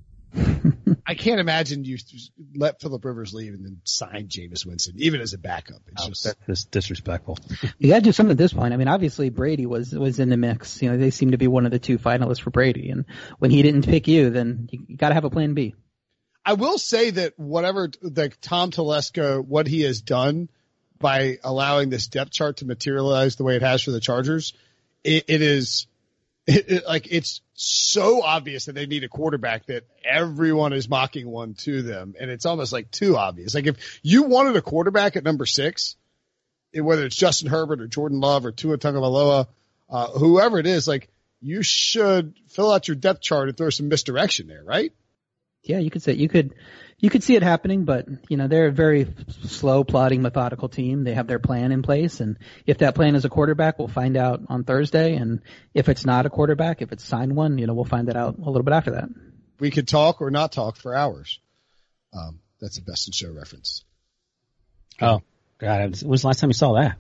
I can't imagine you let Phillip Rivers leave and then sign Jameis Winston, even as a backup. It's Oh, just that's disrespectful. You got to do something at this point. I mean, obviously Brady was was in the mix. You know, they seem to be one of the two finalists for Brady, and when he didn't pick you, then you, you got to have a plan B. I will say that whatever, like Tom Telesco, what he has done by allowing this depth chart to materialize the way it has for the Chargers, it, it is it, it, like it's so obvious that they need a quarterback that everyone is mocking one to them, and it's almost like too obvious. Like if you wanted a quarterback at number six, whether it's Justin Herbert or Jordan Love or Tua Tagovailoa, uh, whoever it is, like you should fill out your depth chart and throw some misdirection there, right? Yeah, you could say you could you could see it happening, but you know they're a very slow, plodding, methodical team. They have their plan in place, and if that plan is a quarterback, we'll find out on Thursday. And if it's not a quarterback, if it's signed one, you know we'll find that out a little bit after that. We could talk or not talk for hours. Um, that's a Best in Show reference. Oh, God. When was the last time you saw that?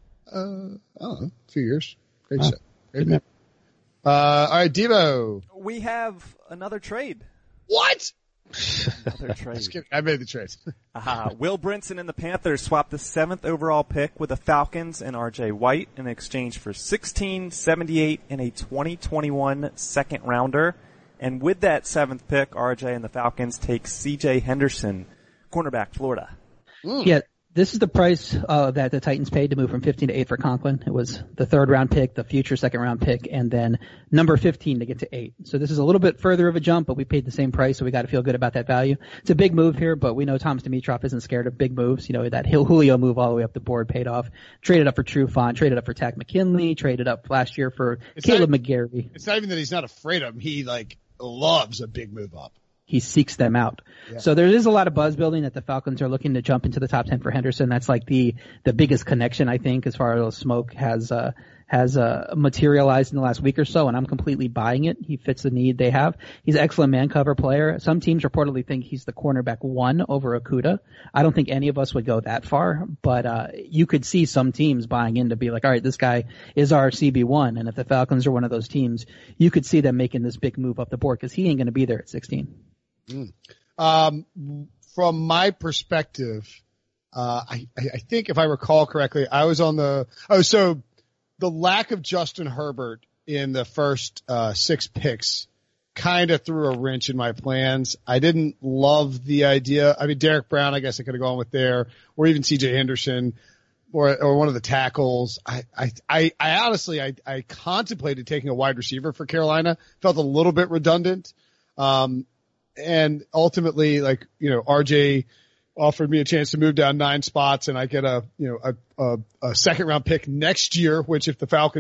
Uh, I don't know, a few years. Great Oh, show. Great man. Uh, all right, Devo. We have another trade. What? Another trade. Just kidding. I made the trade. Uh, Will Brinson and the Panthers swapped the seventh overall pick with the Falcons and R J White in exchange for sixteen, seventy-eight, and a twenty twenty-one second rounder. And with that seventh pick, R J and the Falcons take C J Henderson, cornerback, Florida. Mm. Yeah, this is the price uh, that the Titans paid to move from fifteen to eight for Conklin. It was the third round pick, the future second round pick, and then number fifteen to get to eight. So this is a little bit further of a jump, but we paid the same price, so we got to feel good about that value. It's a big move here, but we know Thomas Dimitroff isn't scared of big moves. You know, that Julio move all the way up the board paid off. Traded up for Trufant, traded up for Tack McKinley, traded up last year for It's Caleb not- McGarry. It's not even that he's not afraid of him. He like loves a big move up. He seeks them out. Yeah. So there is a lot of buzz building that the Falcons are looking to jump into the top ten for Henderson. That's like the, the biggest connection, I think, as far as smoke has, uh, has, uh, materialized in the last week or so, and I'm completely buying it. He fits the need they have. He's an excellent man cover player. Some teams reportedly think he's the cornerback one over Okudah. I don't think any of us would go that far, but, uh, you could see some teams buying in to be like, all right, this guy is our C B one, and if the Falcons are one of those teams, you could see them making this big move up the board because he ain't going to be there at sixteen. Mm. Um, from my perspective, uh, I, I think if I recall correctly, I was on the, oh, so the lack of Justin Herbert in the first, uh, six picks kind of threw a wrench in my plans. I didn't love the idea. I mean, Derek Brown, I guess I could have gone with there, or even C J Henderson, or, or one of the tackles. I, I, I, I honestly, I, I contemplated taking a wide receiver for Carolina, felt a little bit redundant. Um, And ultimately, like, you know, R J offered me a chance to move down nine spots and I get a, you know, a, a, a second round pick next year, which if the Falcons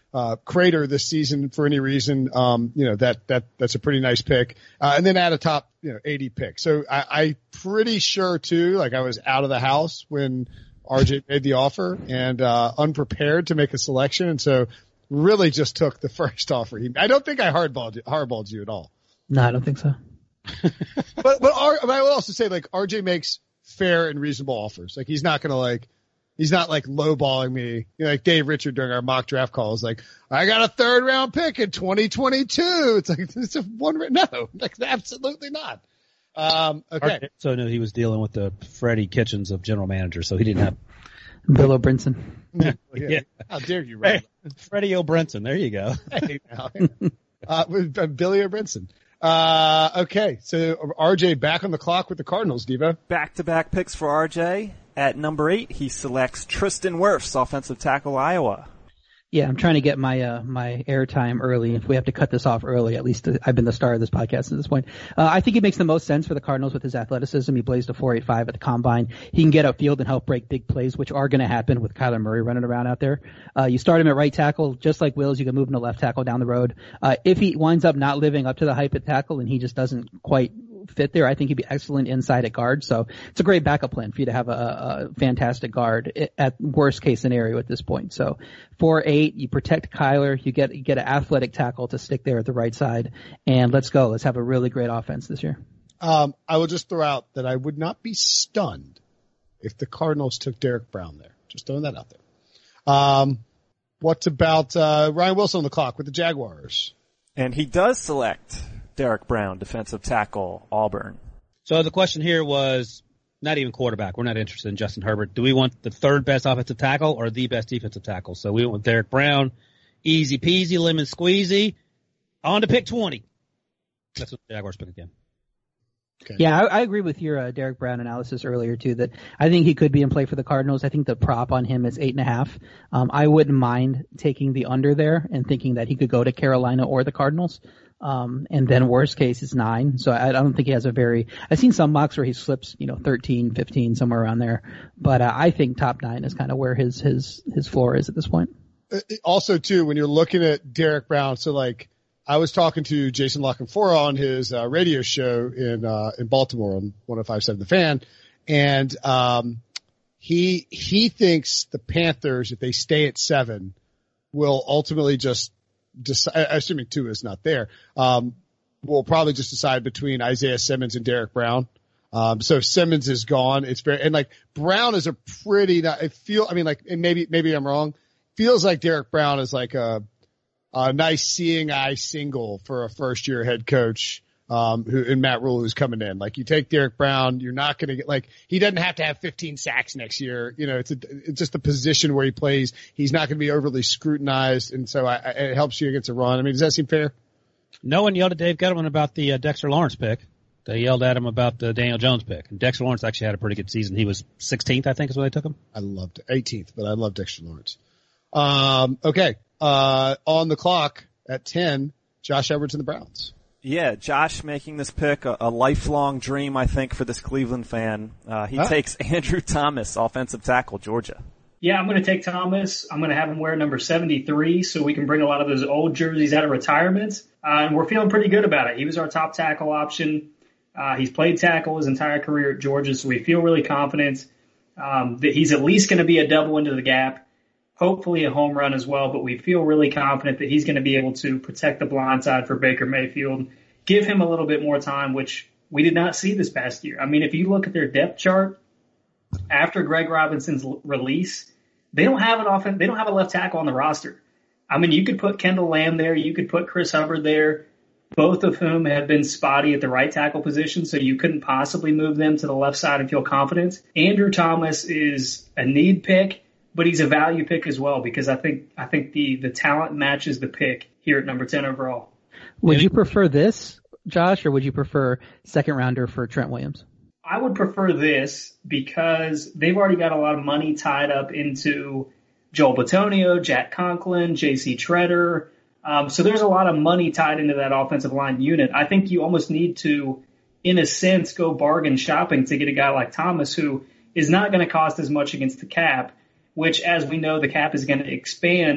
uh, crater this season for any reason, um, you know, that, that, that's a pretty nice pick. Uh, and then add a top, you know, eighty pick. So I, I'm pretty sure too, like I was out of the house when R J made the offer and, uh, unprepared to make a selection. And so really just took the first offer. He, I don't think I hardballed you, hardballed you at all. No, I don't think so. but, but, R, but I will also say like R J makes fair and reasonable offers. Like he's not going to like, he's not like lowballing me. You know, like Dave Richard during our mock draft call is like, I got a third round pick in twenty twenty-two. It's like, it's a one, no, like, absolutely not. Um, okay. So no, he was dealing with the Freddie Kitchens of general manager, so he didn't have Bill O'Brinson. yeah. yeah. How dare you, Rob? Hey, Freddie O'Brinson. There you go. Hey, now. uh, with, uh, Billy O'Brinson. Uh, okay. So R J back on the clock with the Cardinals, Devo. Back-to-back picks for R J. At number eight, he selects Tristan Wirfs, offensive tackle, Iowa. Yeah, I'm trying to get my uh, my airtime early. If we have to cut this off early, at least I've been the star of this podcast at this point. Uh, I think it makes the most sense for the Cardinals with his athleticism. He blazed a four eight five at the combine. He can get upfield and help break big plays, which are going to happen with Kyler Murray running around out there. Uh, you start him at right tackle, just like Wills. You can move him to left tackle down the road. Uh, if he winds up not living up to the hype at tackle and he just doesn't quite fit there, I think he'd be excellent inside at guard. So it's a great backup plan for you to have a, a fantastic guard at worst case scenario at this point. So four eight, you protect Kyler, you get you get an athletic tackle to stick there at the right side, and let's go. Let's have a really great offense this year. Um, I will just throw out that I would not be stunned if the Cardinals took Derek Brown there. Just throwing that out there. Um, what about uh, Ryan Wilson on the clock with the Jaguars? And he does select Derek Brown, defensive tackle, Auburn. So the question here was not even quarterback. We're not interested in Justin Herbert. Do we want the third best offensive tackle or the best defensive tackle? So we went with Derek Brown. Easy peasy, lemon squeezy. On to pick twenty. That's what the Jaguars pick again. Okay. Yeah, I, I agree with your uh, Derek Brown analysis earlier too. That I think he could be in play for the Cardinals. I think the prop on him is eight and a half. Um, I wouldn't mind taking the under there and thinking that he could go to Carolina or the Cardinals. Um, and then worst case is nine. So I, I don't think he has a very, I've seen some mocks where he slips, you know, thirteen, fifteen, somewhere around there. But uh, I think top nine is kind of where his, his, his floor is at this point. Also too, when you're looking at Derek Brown, so like I was talking to Jason Lockenfora on his uh, radio show in, uh, in Baltimore on one oh five point seven The Fan. And, um, he, he thinks the Panthers, if they stay at seven, will ultimately just decide, assuming Tua is not there, um, will probably just decide between Isaiah Simmons and Derek Brown. Um, so if Simmons is gone, it's very, and like Brown is a pretty, I feel, I mean like, and maybe, maybe I'm wrong. Feels like Derek Brown is like a, a nice seeing eye single for a first year head coach, um, who, and Matt Rule who's coming in. Like you take Derek Brown, you're not going to get, like, he doesn't have to have fifteen sacks next year. You know, it's a, it's just the position where he plays. He's not going to be overly scrutinized. And so I, I, it helps you against a run. I mean, does that seem fair? No one yelled at Dave Gettleman about the uh, Dexter Lawrence pick. They yelled at him about the Daniel Jones pick. And Dexter Lawrence actually had a pretty good season. He was sixteenth, I think, is where they took him. I loved it. eighteenth, but I love Dexter Lawrence. Um, okay. Uh, on the clock at ten, Josh Edwards and the Browns. Yeah, Josh making this pick, a, a lifelong dream, I think, for this Cleveland fan. Uh, he ah. takes Andrew Thomas, offensive tackle, Georgia. Yeah, I'm going to take Thomas. I'm going to have him wear number seventy-three so we can bring a lot of those old jerseys out of retirement. Uh, and we're feeling pretty good about it. He was our top tackle option. Uh, he's played tackle his entire career at Georgia, so we feel really confident um, that he's at least going to be a double into the gap, hopefully a home run as well, but we feel really confident that he's going to be able to protect the blind side for Baker Mayfield, give him a little bit more time, which we did not see this past year. I mean, if you look at their depth chart, after Greg Robinson's release, they don't have an offense, they don't have a left tackle on the roster. I mean, you could put Kendall Lamb there, you could put Chris Hubbard there, both of whom have been spotty at the right tackle position, so you couldn't possibly move them to the left side and feel confident. Andrew Thomas is a need pick, but he's a value pick as well because I think I think the, the talent matches the pick here at number ten overall. Would you prefer this, Josh, or would you prefer second rounder for Trent Williams? I would prefer this because they've already got a lot of money tied up into Joel Bitonio, Jack Conklin, J C Treader. Um, so there's a lot of money tied into that offensive line unit. I think you almost need to, in a sense, go bargain shopping to get a guy like Thomas who is not going to cost as much against the cap, which, as we know, the cap is going to expand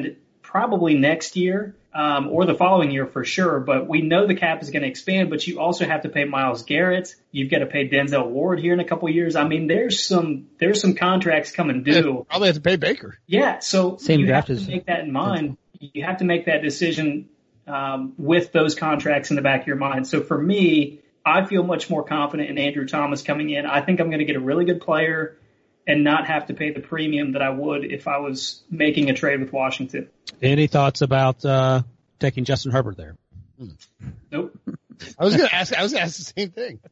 probably next year um, or the following year for sure. But we know the cap is going to expand, but you also have to pay Myles Garrett. You've got to pay Denzel Ward here in a couple of years. I mean, there's some there's some contracts coming due. Probably have to pay Baker. Yeah, so Same you have draft to as- make that in mind. You have to make that decision um, with those contracts in the back of your mind. So for me, I feel much more confident in Andrew Thomas coming in. I think I'm going to get a really good player and not have to pay the premium that I would if I was making a trade with Washington. Any thoughts about uh, taking Justin Herbert there? Nope. I was going to ask. I was going to ask the same thing.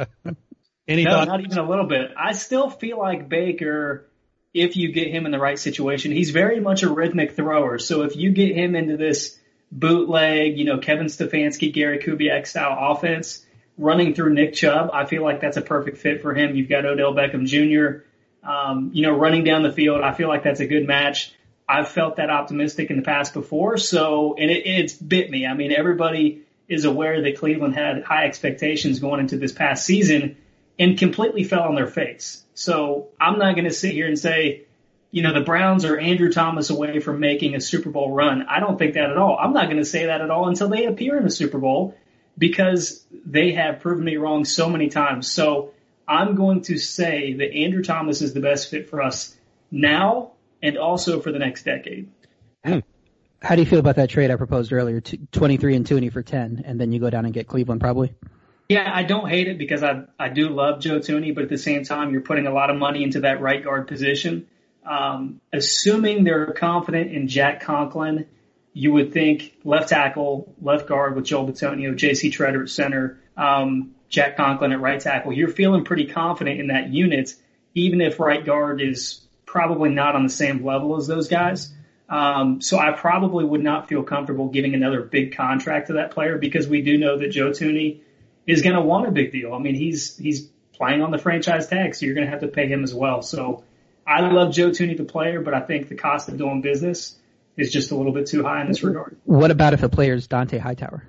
Any No, thoughts? not even a little bit. I still feel like Baker, if you get him in the right situation, he's very much a rhythmic thrower. So if you get him into this bootleg, you know, Kevin Stefanski, Gary Kubiak style offense, running through Nick Chubb, I feel like that's a perfect fit for him. You've got Odell Beckham Junior Um, you know, running down the field, I feel like that's a good match. I've felt that optimistic in the past before, so and it, it's bit me. I mean, everybody is aware that Cleveland had high expectations going into this past season and completely fell on their face. So I'm not going to sit here and say, you know, the Browns are Andrew Thomas away from making a Super Bowl run. I don't think that at all. I'm not going to say that at all until they appear in a Super Bowl because they have proven me wrong so many times. So I'm going to say that Andrew Thomas is the best fit for us now and also for the next decade. How do you feel about that trade I proposed earlier? T- twenty-three and Tooney for ten, and then you go down and get Cleveland probably? Yeah, I don't hate it because I I do love Joe Tooney, but at the same time, you're putting a lot of money into that right guard position. Um, assuming they're confident in Jack Conklin, you would think left tackle, left guard with Joel Bitonio, J C Treader at center, um, Jack Conklin at right tackle. You're feeling pretty confident in that unit, even if right guard is probably not on the same level as those guys. Um, so I probably would not feel comfortable giving another big contract to that player because we do know that Joe Tooney is going to want a big deal. I mean, he's he's playing on the franchise tag, so you're going to have to pay him as well. So I love Joe Tooney, the player, but I think the cost of doing business is just a little bit too high in this regard. What about if a player is Dante Hightower?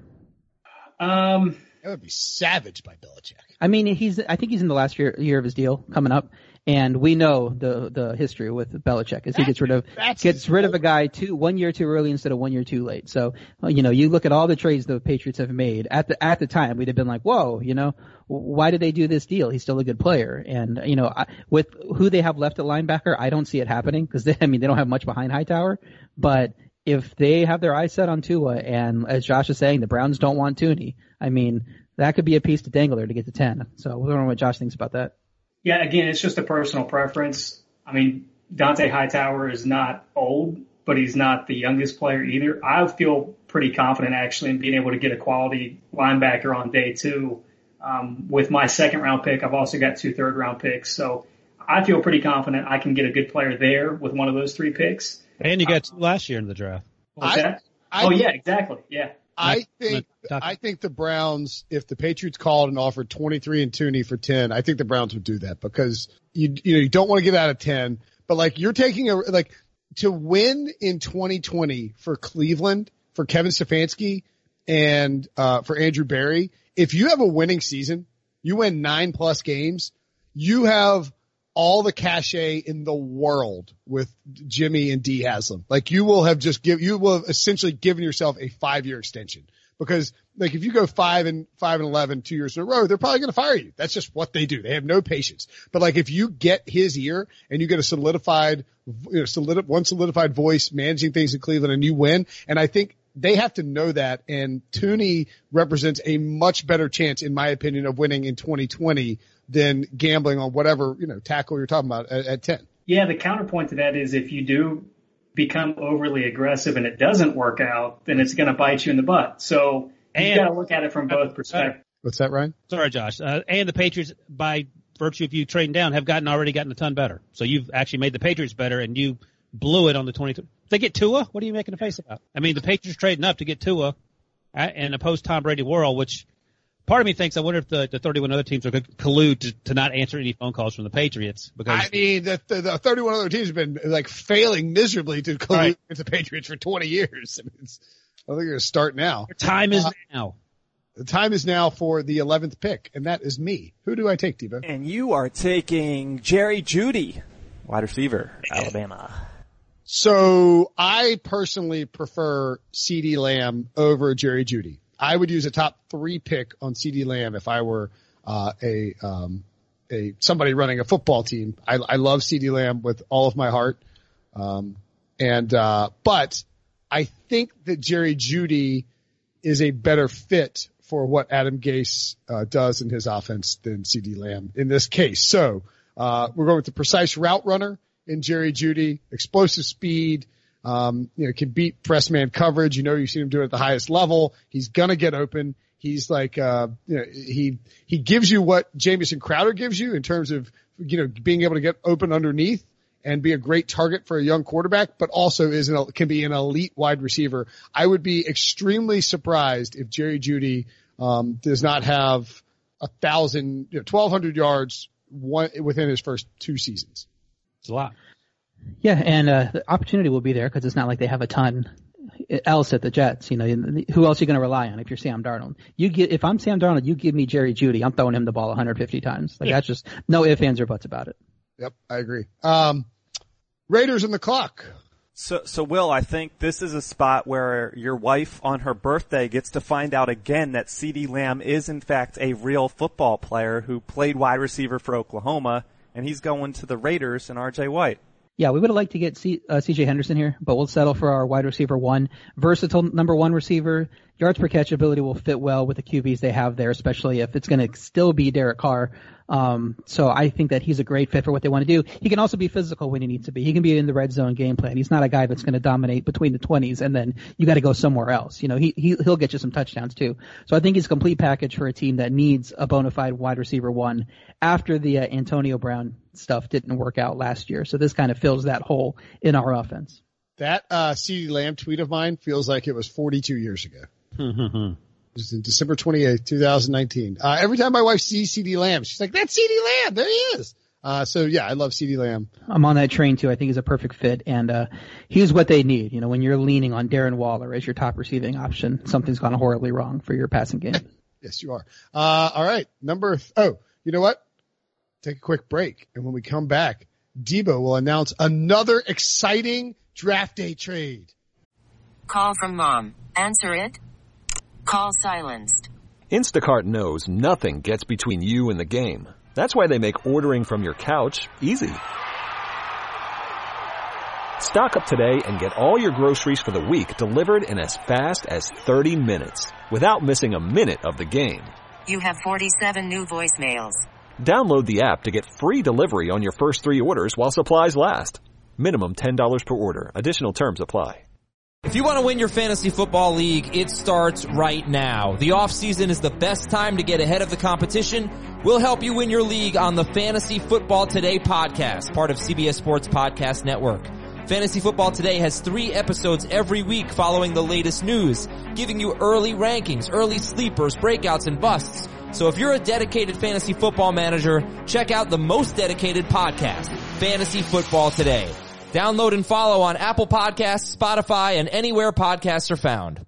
Um, That would be savage by Belichick. I mean, he's. I think he's in the last year year of his deal coming up, and we know the the history with Belichick is he gets rid of That's gets rid of a guy two one year too early instead of one year too late. So you know, you look at all the trades the Patriots have made at the at the time, we'd have been like, whoa, you know, why did they do this deal? He's still a good player, and you know, I, with who they have left at linebacker, I don't see it happening because I mean they don't have much behind Hightower, but if they have their eyes set on Tua, and as Josh is saying, the Browns don't want Tooney, I mean, that could be a piece to dangle there to get to ten. So I don't know what Josh thinks about that. yeah, again, it's just a personal preference. I mean, Dante Hightower is not old, but he's not the youngest player either. I feel pretty confident actually in being able to get a quality linebacker on day two. Um, with my second round pick, I've also got two third round picks. So I feel pretty confident I can get a good player there with one of those three picks. And you got two last year in the draft. What's I- that? I oh think- yeah, exactly. Yeah. I think Not- I think the Browns, if the Patriots called and offered twenty-three and Tooney for ten, I think the Browns would do that because you you know you don't want to get out of ten, but like you're taking a like to win in twenty twenty for Cleveland, for Kevin Stefanski, and uh for Andrew Berry. If you have a winning season, you win nine plus games, you have all the cachet in the world with Jimmy and D Haslam. Like you will have just give, you will have essentially given yourself a five year extension because like if you go five and five and eleven two years in a row, they're probably going to fire you. That's just what they do. They have no patience. But like if you get his ear and you get a solidified, you know, solid, one solidified voice managing things in Cleveland and you win. And I think they have to know that. And Tooney represents a much better chance, in my opinion, of winning in twenty twenty than gambling on whatever, you know, tackle you're talking about at, at ten. Yeah, the counterpoint to that is if you do become overly aggressive and it doesn't work out, then it's going to bite you in the butt. So you And- got to look at it from both perspectives. What's that, Ryan? Sorry, Josh. Uh, and the Patriots, by virtue of you trading down, have gotten already gotten a ton better. So you've actually made the Patriots better, and you blew it on the twenty-two. If they get Tua, what are you making a face about? I mean, the Patriots trading up to get Tua uh, in a post-Tom Brady world, which part of me thinks, I wonder if the, the thirty-one other teams are going to collude to, to not answer any phone calls from the Patriots. Because I mean, the, the, the thirty-one other teams have been like failing miserably to collude Right. with the Patriots for twenty years. I, mean, it's, I think they're going to start now. their time is Uh, now. The time is now for the eleventh pick, and that is me. Who do I take, Debo? And you are taking Jerry Jeudy, wide receiver, Alabama. So I personally prefer CeeDee Lamb over Jerry Jeudy. I would use a top three pick on CeeDee Lamb if I were uh, a um, a somebody running a football team. I, I love CeeDee Lamb with all of my heart, um, and uh, but I think that Jerry Jeudy is a better fit for what Adam Gase uh, does in his offense than CeeDee Lamb in this case. So uh, we're going with the precise route runner in Jerry Jeudy, explosive speed, um, you know, can beat press man coverage. You know, you've seen him do it at the highest level. He's gonna get open. He's like, uh, you know, he, he gives you what Jamison Crowder gives you in terms of, you know, being able to get open underneath and be a great target for a young quarterback, but also is an, can be an elite wide receiver. I would be extremely surprised if Jerry Jeudy, um, does not have a thousand, you know, twelve hundred yards one, within his first two seasons. It's a lot. Yeah, and uh, the opportunity will be there because it's not like they have a ton else at the Jets. You know, who else are you going to rely on if you're Sam Darnold? You get if I'm Sam Darnold, you give me Jerry Jeudy, I'm throwing him the ball one hundred fifty times. Like yeah. That's just no ifs, ands, or buts about it. Yep, I agree. Um, Raiders on the clock. So, so Will, I think this is a spot where your wife on her birthday gets to find out again that CeeDee Lamb is in fact a real football player who played wide receiver for Oklahoma. And he's going to the Raiders and R J White. Yeah, we would have liked to get C, uh, C J Henderson here, but we'll settle for our wide receiver one. Versatile number one receiver. Yards per catch ability will fit well with the Q Bs they have there, especially if it's going to still be Derek Carr. Um, so I think that he's a great fit for what they want to do. He can also be physical when he needs to be. He can be in the red zone game plan. He's not a guy that's going to dominate between the twenties and then you got to go somewhere else. You know, he, he, he'll get you some touchdowns too. So I think he's a complete package for a team that needs a bona fide wide receiver one after the uh, Antonio Brown stuff didn't work out last year. So this kind of fills that hole in our offense. That, uh, CeeDee Lamb tweet of mine feels like it was forty-two years ago. It was in December twenty-eighth, twenty nineteen. Uh, every time my wife sees CeeDee Lamb, she's like, that's CeeDee Lamb. There he is. Uh, so yeah, I love CeeDee Lamb. I'm on that train too. I think he's a perfect fit and, uh, he's what they need. You know, when you're leaning on Darren Waller as your top receiving option, something's gone horribly wrong for your passing game. Yes, you are. Uh, all right. Number, th- oh, you know what? Take a quick break. And when we come back, Debo will announce another exciting draft day trade. Call from mom. Answer it. Call silenced. Instacart knows nothing gets between you and the game. That's why they make ordering from your couch easy. Stock up today and get all your groceries for the week delivered in as fast as thirty minutes without missing a minute of the game. You have forty-seven new voicemails. Download the app to get free delivery on your first three orders while supplies last. Minimum ten dollars per order. Additional terms apply. If you want to win your fantasy football league, it starts right now. The off-season is the best time to get ahead of the competition. We'll help you win your league on the Fantasy Football Today podcast, part of C B S Sports Podcast Network. Fantasy Football Today has three episodes every week following the latest news, giving you early rankings, early sleepers, breakouts, and busts. So if you're a dedicated fantasy football manager, check out the most dedicated podcast, Fantasy Football Today. Download and follow on Apple Podcasts, Spotify, and anywhere podcasts are found.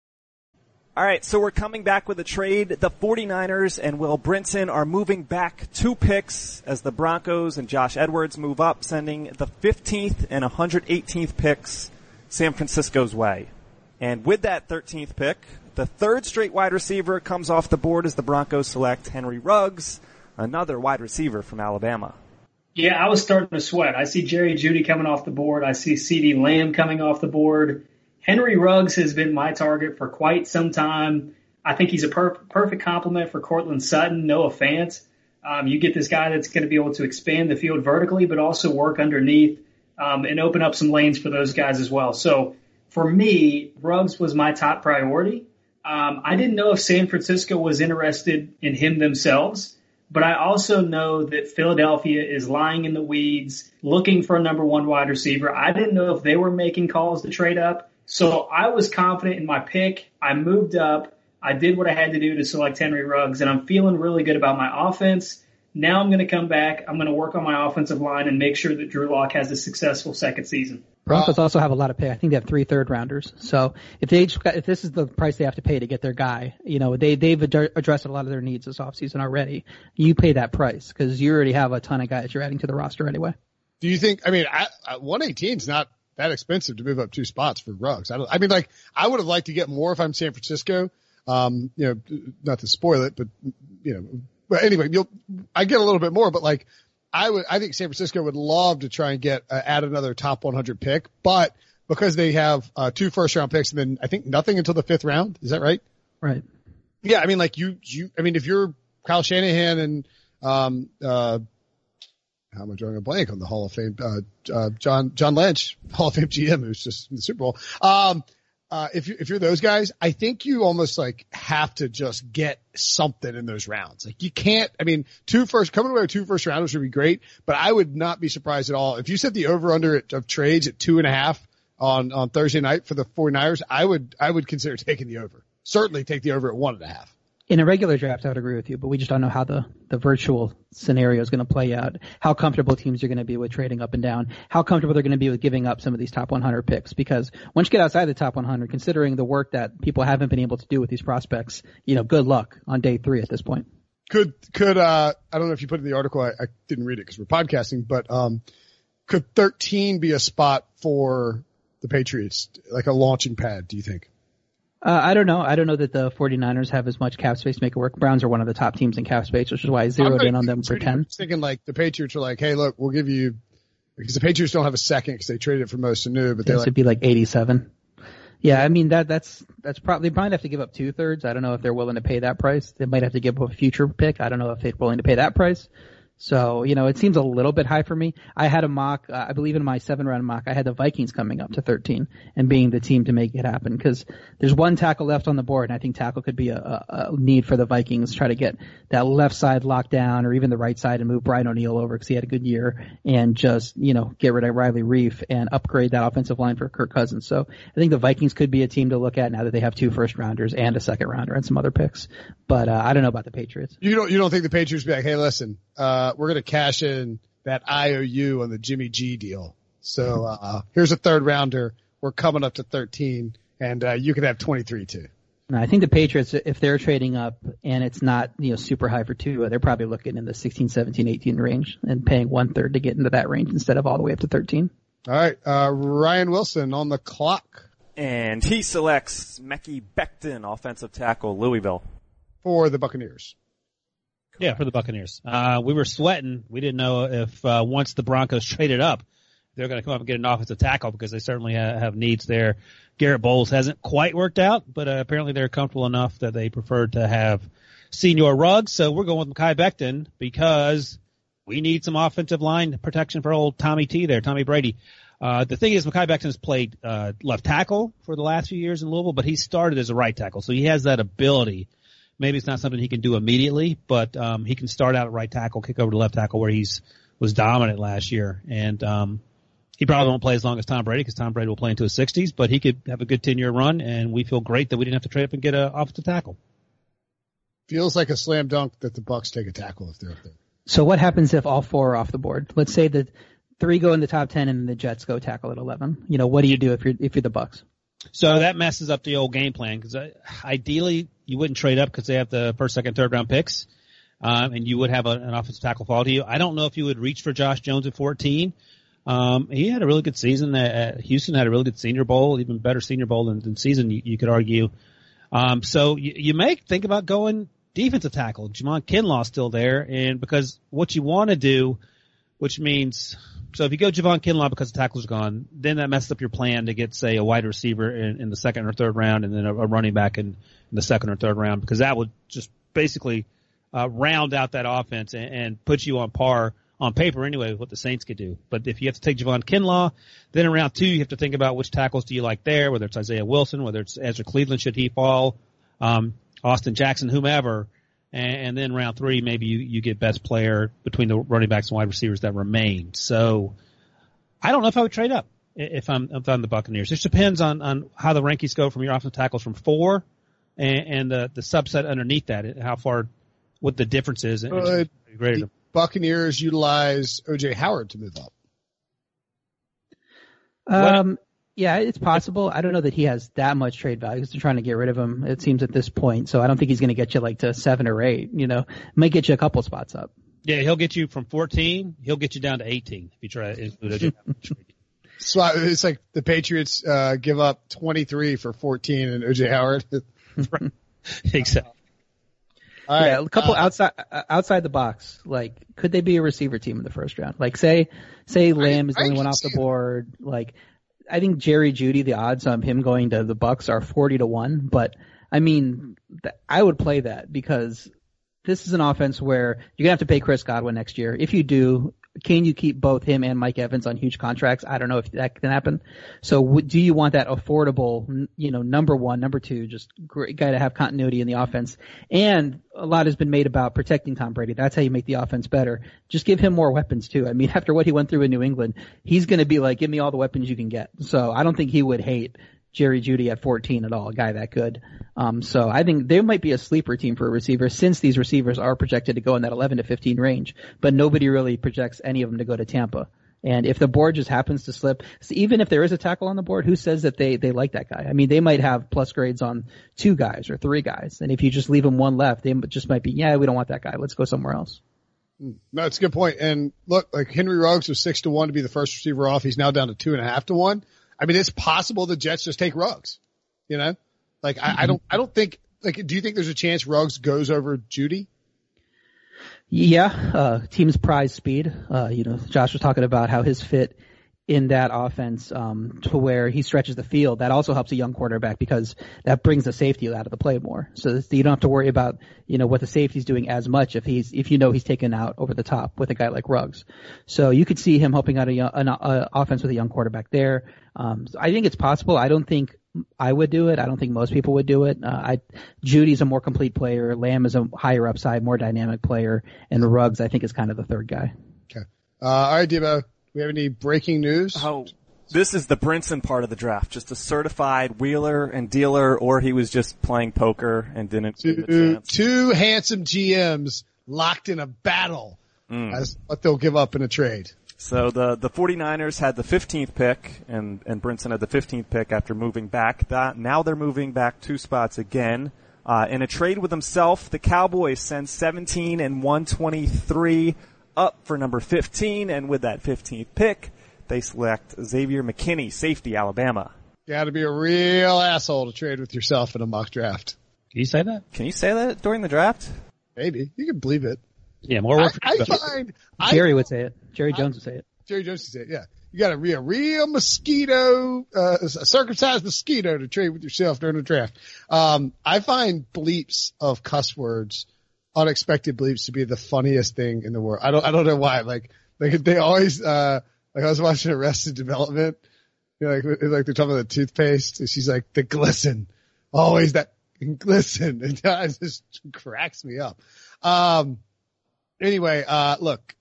All right, so we're coming back with a trade. The 49ers and Will Brinson are moving back two picks as the Broncos and Josh Edwards move up, sending the fifteenth and one hundred eighteenth picks San Francisco's way. And with that thirteenth pick, the third straight wide receiver comes off the board as the Broncos select Henry Ruggs, another wide receiver from Alabama. Yeah, I was starting to sweat. I see Jerry Jeudy coming off the board. I see CeeDee Lamb coming off the board. Henry Ruggs has been my target for quite some time. I think he's a per- perfect complement for Cortland Sutton. Noah Fant. Um, you get this guy that's going to be able to expand the field vertically, but also work underneath um, and open up some lanes for those guys as well. So for me, Ruggs was my top priority. Um, I didn't know if San Francisco was interested in him themselves. But I also know that Philadelphia is lying in the weeds, looking for a number one wide receiver. I didn't know if they were making calls to trade up. So I was confident in my pick. I moved up. I did what I had to do to select Henry Ruggs, and I'm feeling really good about my offense. Now I'm going to come back. I'm going to work on my offensive line and make sure that Drew Lock has a successful second season. Broncos also have a lot of pay. I think they have three third rounders. So if they if this is the price they have to pay to get their guy, you know, they they've ad- addressed a lot of their needs this offseason already. You pay that price because you already have a ton of guys you're adding to the roster anyway. Do you think? I mean, I, I, one eighteen is not that expensive to move up two spots for Ruggs. I don't, I mean, like, I would have liked to get more if I'm San Francisco. Um, you know, not to spoil it, but, you know, but anyway, you'll, I get a little bit more, but like, I would, I think San Francisco would love to try and get, uh, add another top one hundred pick, but because they have, uh, two first round picks and then I think nothing until the fifth round. Is that right? Right. Yeah. I mean, like you, you, I mean, if you're Kyle Shanahan and, um, uh, how am I drawing a blank on the Hall of Fame, uh, uh, John, John Lynch, Hall of Fame G M, who's just in the Super Bowl. Um, Uh, if you, if you're those guys, I think you almost like have to just get something in those rounds. Like you can't, I mean, two first, coming away with two first rounders would be great, but I would not be surprised at all. If you set the over under of trades at two and a half on, on Thursday night for the 49ers, I would, I would consider taking the over. Certainly take the over at one and a half. In a regular draft, I would agree with you, but we just don't know how the, the virtual scenario is going to play out, how comfortable teams are going to be with trading up and down, how comfortable they're going to be with giving up some of these top one hundred picks. Because once you get outside the top one hundred, considering the work that people haven't been able to do with these prospects, you know, good luck on day three at this point. Could, could, uh, I don't know if you put in the article, I, I didn't read it because we're podcasting, but, um, could thirteen be a spot for the Patriots, like a launching pad, do you think? Uh, I don't know. I don't know that the 49ers have as much cap space to make it work. Browns are one of the top teams in cap space, which is why I zeroed in on them for ten. I was thinking like the Patriots are like, hey, look, we'll give you, because the Patriots don't have a second because they traded it for Mo Sanu, but they're like, it'd be like eighty-seven. Yeah, I mean that that's that's probably they might have to give up two thirds. I don't know if they're willing to pay that price. They might have to give up a future pick. I don't know if they're willing to pay that price. So, you know, it seems a little bit high for me. I had a mock, uh, I believe in my seven round mock, I had the Vikings coming up to thirteen and being the team to make it happen because there's one tackle left on the board and I think tackle could be a, a, a need for the Vikings, try to get that left side locked down or even the right side and move Brian O'Neill over because he had a good year and just, you know, get rid of Riley Reif and upgrade that offensive line for Kirk Cousins. So I think the Vikings could be a team to look at now that they have two first rounders and a second rounder and some other picks. But, uh, I don't know about the Patriots. You don't, you don't think the Patriots be like, hey, listen, uh, we're going to cash in that I O U on the Jimmy G deal. So, uh, here's a third rounder. We're coming up to thirteen and, uh, you can have twenty-three too. No, I think the Patriots, if they're trading up and it's not, you know, super high for two, they're probably looking in the sixteen, seventeen, eighteen range and paying one third to get into that range instead of all the way up to thirteen. All right. Uh, Ryan Wilson on the clock. And he selects Mekhi Becton, offensive tackle, Louisville. For the Buccaneers. Yeah, for the Buccaneers. Uh, we were sweating. We didn't know if uh, once the Broncos traded up, they're going to come up and get an offensive tackle because they certainly ha- have needs there. Garrett Bowles hasn't quite worked out, but uh, apparently they're comfortable enough that they preferred to have Senior Ruggs. So we're going with Mekhi Becton because we need some offensive line protection for old Tommy T there, Tommy Brady. Uh, the thing is, Mekhi Becton has played uh, left tackle for the last few years in Louisville, but he started as a right tackle, so he has that ability. Maybe it's not something he can do immediately, but um, he can start out at right tackle, kick over to left tackle where he's was dominant last year. And um, he probably won't play as long as Tom Brady because Tom Brady will play into his sixties, but he could have a good ten-year run, and we feel great that we didn't have to trade up and get an offensive tackle. Feels like a slam dunk that the Bucs take a tackle if they're up there. So what happens if all four are off the board? Let's say that three go in the top ten and the Jets go tackle at eleven. You know, what do you do if you're if you're the Bucs? So that messes up the old game plan because uh, ideally you wouldn't trade up because they have the first, second, third round picks, um, and you would have a, an offensive tackle fall to you. I don't know if you would reach for Josh Jones at fourteen. Um, he had a really good season at Houston, had a really good Senior Bowl, even better Senior Bowl than, than season, you, you could argue. Um, so you, you may think about going defensive tackle. Javon Kinlaw's still there, and because what you want to do, which means – so if you go Javon Kinlaw because the tackle's gone, then that messes up your plan to get, say, a wide receiver in, in the second or third round and then a, a running back in, in the second or third round because that would just basically uh, round out that offense and, and put you on par on paper anyway with what the Saints could do. But if you have to take Javon Kinlaw, then in round two you have to think about which tackles do you like there, whether it's Isaiah Wilson, whether it's Ezra Cleveland should he fall, um, Austin Jackson, whomever. And then round three, maybe you, you get best player between the running backs and wide receivers that remain. So I don't know if I would trade up if I'm, if I'm the Buccaneers. It depends on, on how the rankings go from your offensive tackles from four and, and the, the subset underneath that, how far, what the difference is. Uh, the Buccaneers utilize O J Howard to move up. Um, yeah, it's possible. I don't know that he has that much trade value because they're trying to get rid of him, it seems, at this point. So I don't think he's going to get you like to seven or eight, you know, might get you a couple spots up. Yeah, he'll get you from fourteen. He'll get you down to eighteen if you try to include So it's like the Patriots uh, give up twenty-three for fourteen and O J Howard. Exactly. All right. Yeah, a couple uh, outside outside the box. Like, could they be a receiver team in the first round? Like, say say Lamb is the I only one can off the see that. board. Like, I think Jerry Jeudy, the odds on him going to the Bucks are forty to one. But I mean, th- I would play that because this is an offense where you're gonna have to pay Chris Godwin next year. If you do, can you keep both him and Mike Evans on huge contracts? I don't know if that can happen. So w- do you want that affordable, n- you know, number one, number two, just great guy to have continuity in the offense? And a lot has been made about protecting Tom Brady. That's how you make the offense better. Just give him more weapons too. I mean, after what he went through in New England, he's going to be like, give me all the weapons you can get. So I don't think he would hate Jerry Jeudy at fourteen at all, a guy that good. Um, so I think they might be a sleeper team for a receiver since these receivers are projected to go in that eleven to fifteen range, but nobody really projects any of them to go to Tampa. And if the board just happens to slip, so even if there is a tackle on the board, who says that they, they like that guy? I mean, they might have plus grades on two guys or three guys. And if you just leave them one left, they just might be, yeah, we don't want that guy. Let's go somewhere else. No, that's a good point. And look, like Henry Ruggs was six to one to be the first receiver off. He's now down to two and a half to one. I mean, it's possible the Jets just take Ruggs, you know, like I, I don't, I don't think like, do you think there's a chance Ruggs goes over Jeudy? Yeah, uh, teams prize speed. Uh, you know, Josh was talking about how his fit in that offense, um, to where he stretches the field. That also helps a young quarterback because that brings the safety out of the play more. So you don't have to worry about, you know, what the safety's doing as much if he's, if you know he's taken out over the top with a guy like Ruggs. So you could see him helping out a young, an a offense with a young quarterback there. Um, so I think it's possible. I don't think I would do it. I don't think most people would do it. Uh, I, Judy's a more complete player. Lamb is a higher upside, more dynamic player, and Ruggs I think is kind of the third guy. Okay. Uh, all right, Debo. We have any breaking news? Oh, this is the Brinson part of the draft. Just a certified wheeler and dealer, or he was just playing poker and didn't get the Two, chance. two handsome G Ms locked in a battle Mm. as what they'll give up in a trade. So the, the 49ers had the fifteenth pick, and, and Brinson had the fifteenth pick after moving back. That, now they're moving back two spots again. Uh, in a trade with himself, the Cowboys send seventeen and one twenty-three up for number fifteen, and with that fifteenth pick, they select Xavier McKinney, safety, Alabama. Got to be a real asshole to trade with yourself in a mock draft. Can you say that? Can you say that during the draft? Maybe. You can believe it. Yeah, more work. I, for I find Jerry I, would say it. Jerry Jones would say it. Jerry Jones would say it, yeah. You got to be a real mosquito, uh, a circumcised mosquito to trade with yourself during the draft. Um, I find bleeps of cuss words, unexpected bleeps, to be the funniest thing in the world. I don't, I don't know why. Like, like they always, uh, like I was watching Arrested Development, you know, like, like they're talking about the toothpaste, and she's like, the glisten, always that glisten. And it just cracks me up. Um, anyway, uh, look,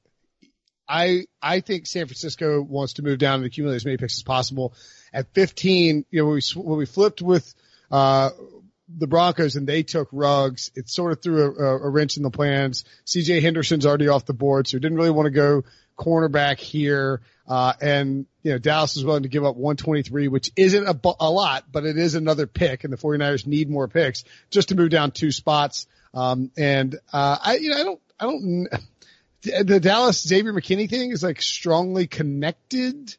I, I think San Francisco wants to move down and accumulate as many picks as possible. At fifteen, you know, when we, when we flipped with, uh, the Broncos and they took Ruggs, it sort of threw a, a wrench in the plans. C J Henderson's already off the board, so he didn't really want to go cornerback here. Uh, and, you know, Dallas is willing to give up one twenty-three, which isn't a, a lot, but it is another pick, and the 49ers need more picks just to move down two spots. Um, and, uh, I, you know, I don't, I don't, the Dallas Xavier McKinney thing is like strongly connected.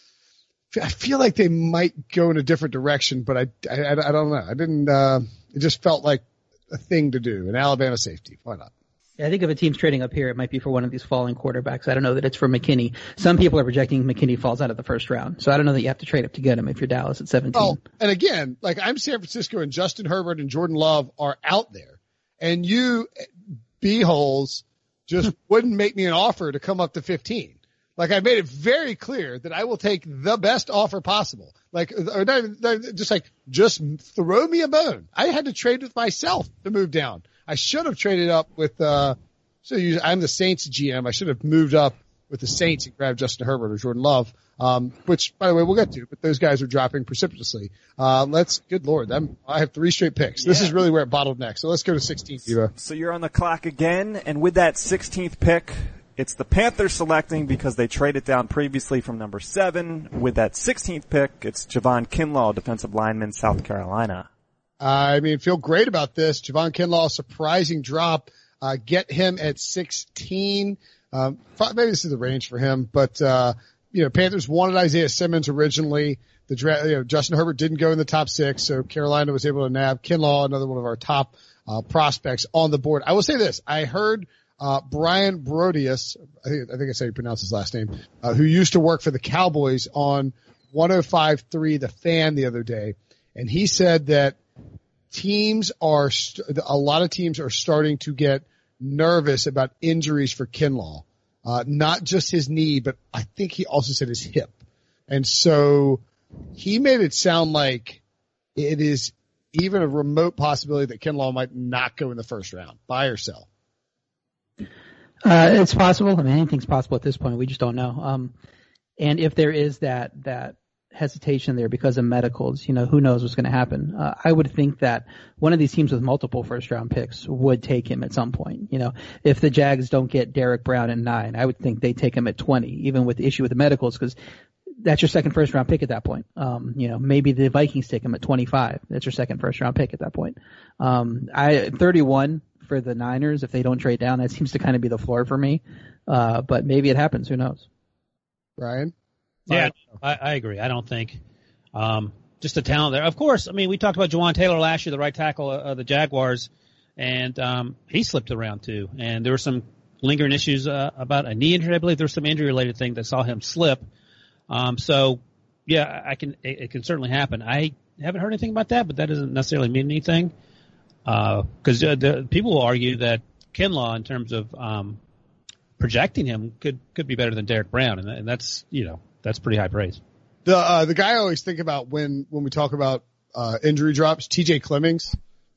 I feel like they might go in a different direction, but I, I, I don't know. I didn't, uh, it just felt like a thing to do. An Alabama safety. Why not? Yeah, I think if a team's trading up here, it might be for one of these falling quarterbacks. I don't know that it's for McKinney. Some people are projecting McKinney falls out of the first round. So I don't know that you have to trade up to get him if you're Dallas at seventeen. Oh, and again, like I'm San Francisco and Justin Herbert and Jordan Love are out there, and you, B-holes, just wouldn't make me an offer to come up to fifteen. Like I made it very clear that I will take the best offer possible. Like, or not, not, just like, just throw me a bone. I had to trade with myself to move down. I should have traded up with, uh, so you, I'm the Saints G M. I should have moved up with the Saints and grabbed Justin Herbert or Jordan Love. Um, which by the way, we'll get to, but those guys are dropping precipitously. Uh, let's, good Lord, I'm, I have three straight picks. This Yeah. is really where it bottlenecked. So let's go to sixteen, Diva. So you're on the clock again, and with that sixteenth pick, it's the Panthers selecting because they traded down previously from number seven. With that sixteenth pick, it's Javon Kinlaw, defensive lineman, South Carolina. I mean, feel great about this. Javon Kinlaw, surprising drop. Uh, get him at sixteen. Um, maybe this is the range for him, but, uh, you know, Panthers wanted Isaiah Simmons originally. The draft, you know, Justin Herbert didn't go in the top six, so Carolina was able to nab Kinlaw, another one of our top uh, prospects on the board. I will say this: I heard uh Brian Brodius, I think I think that's how you pronounce his last name, uh, who used to work for the Cowboys on one oh five point three The Fan the other day, and he said that teams are st- a lot of teams are starting to get nervous about injuries for Kinlaw, uh, not just his knee, but I think he also said his hip, and so. He made it sound like it is even a remote possibility that Kinlaw might not go in the first round. Buy or sell? Uh, it's possible. I mean, anything's possible at this point. We just don't know. Um, and if there is that, that hesitation there because of medicals, you know, who knows what's going to happen. Uh, I would think that one of these teams with multiple first round picks would take him at some point. You know, if the Jags don't get Derek Brown at nine, I would think they take him at twenty, even with the issue with the medicals, because that's your second first round pick at that point. Um, you know, maybe the Vikings take him at twenty-five. That's your second first round pick at that point. Um, I, thirty-one for the Niners, if they don't trade down, that seems to kind of be the floor for me. Uh, but maybe it happens. Who knows? Ryan? Yeah, I, I agree. I don't think, um, just the talent there. Of course, I mean, we talked about Jawan Taylor last year, the right tackle of uh, the Jaguars, and, um, he slipped around too. And there were some lingering issues, uh, about a knee injury. I believe there was some injury related thing that saw him slip. Um, so yeah, I can, it, it can certainly happen. I haven't heard anything about that, but that doesn't necessarily mean anything. Uh, cause uh, the people will argue that Kinlaw in terms of, um, projecting him could, could be better than Derek Brown. And, and that's, you know, that's pretty high praise. The, uh, the guy I always think about when, when we talk about, uh, injury drops, T J Clemmings,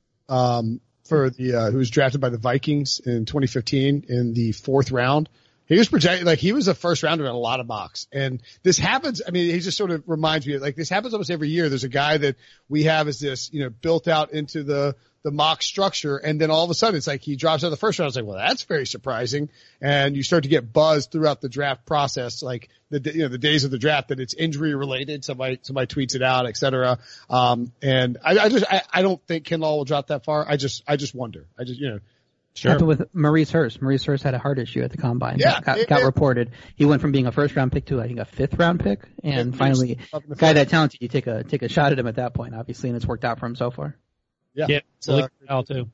um, for the, uh, who was drafted by the Vikings in twenty fifteen in the fourth round. He was projected, like he was a first rounder in a lot of mocks. And this happens, I mean, he just sort of reminds me, like this happens almost every year. There's a guy that we have as this, you know, built out into the, the mock structure. And then all of a sudden it's like he drops out of the first round. It's like, well, that's very surprising. And you start to get buzz throughout the draft process, like the, you know, the days of the draft that it's injury related. Somebody, somebody tweets it out, et cetera. Um, and I, I just, I, I don't think Kinlaw will drop that far. I just, I just wonder. I just, you know, Sure. Happened with Maurice Hurst. Maurice Hurst had a heart issue at the combine. Yeah, got, it, got it, reported. He went from being a first round pick to I think a fifth round pick, and finally, guy that talented, you take a take a shot at him at that point, obviously, and it's worked out for him so far. Yeah, yeah. So, Malik McDowell too.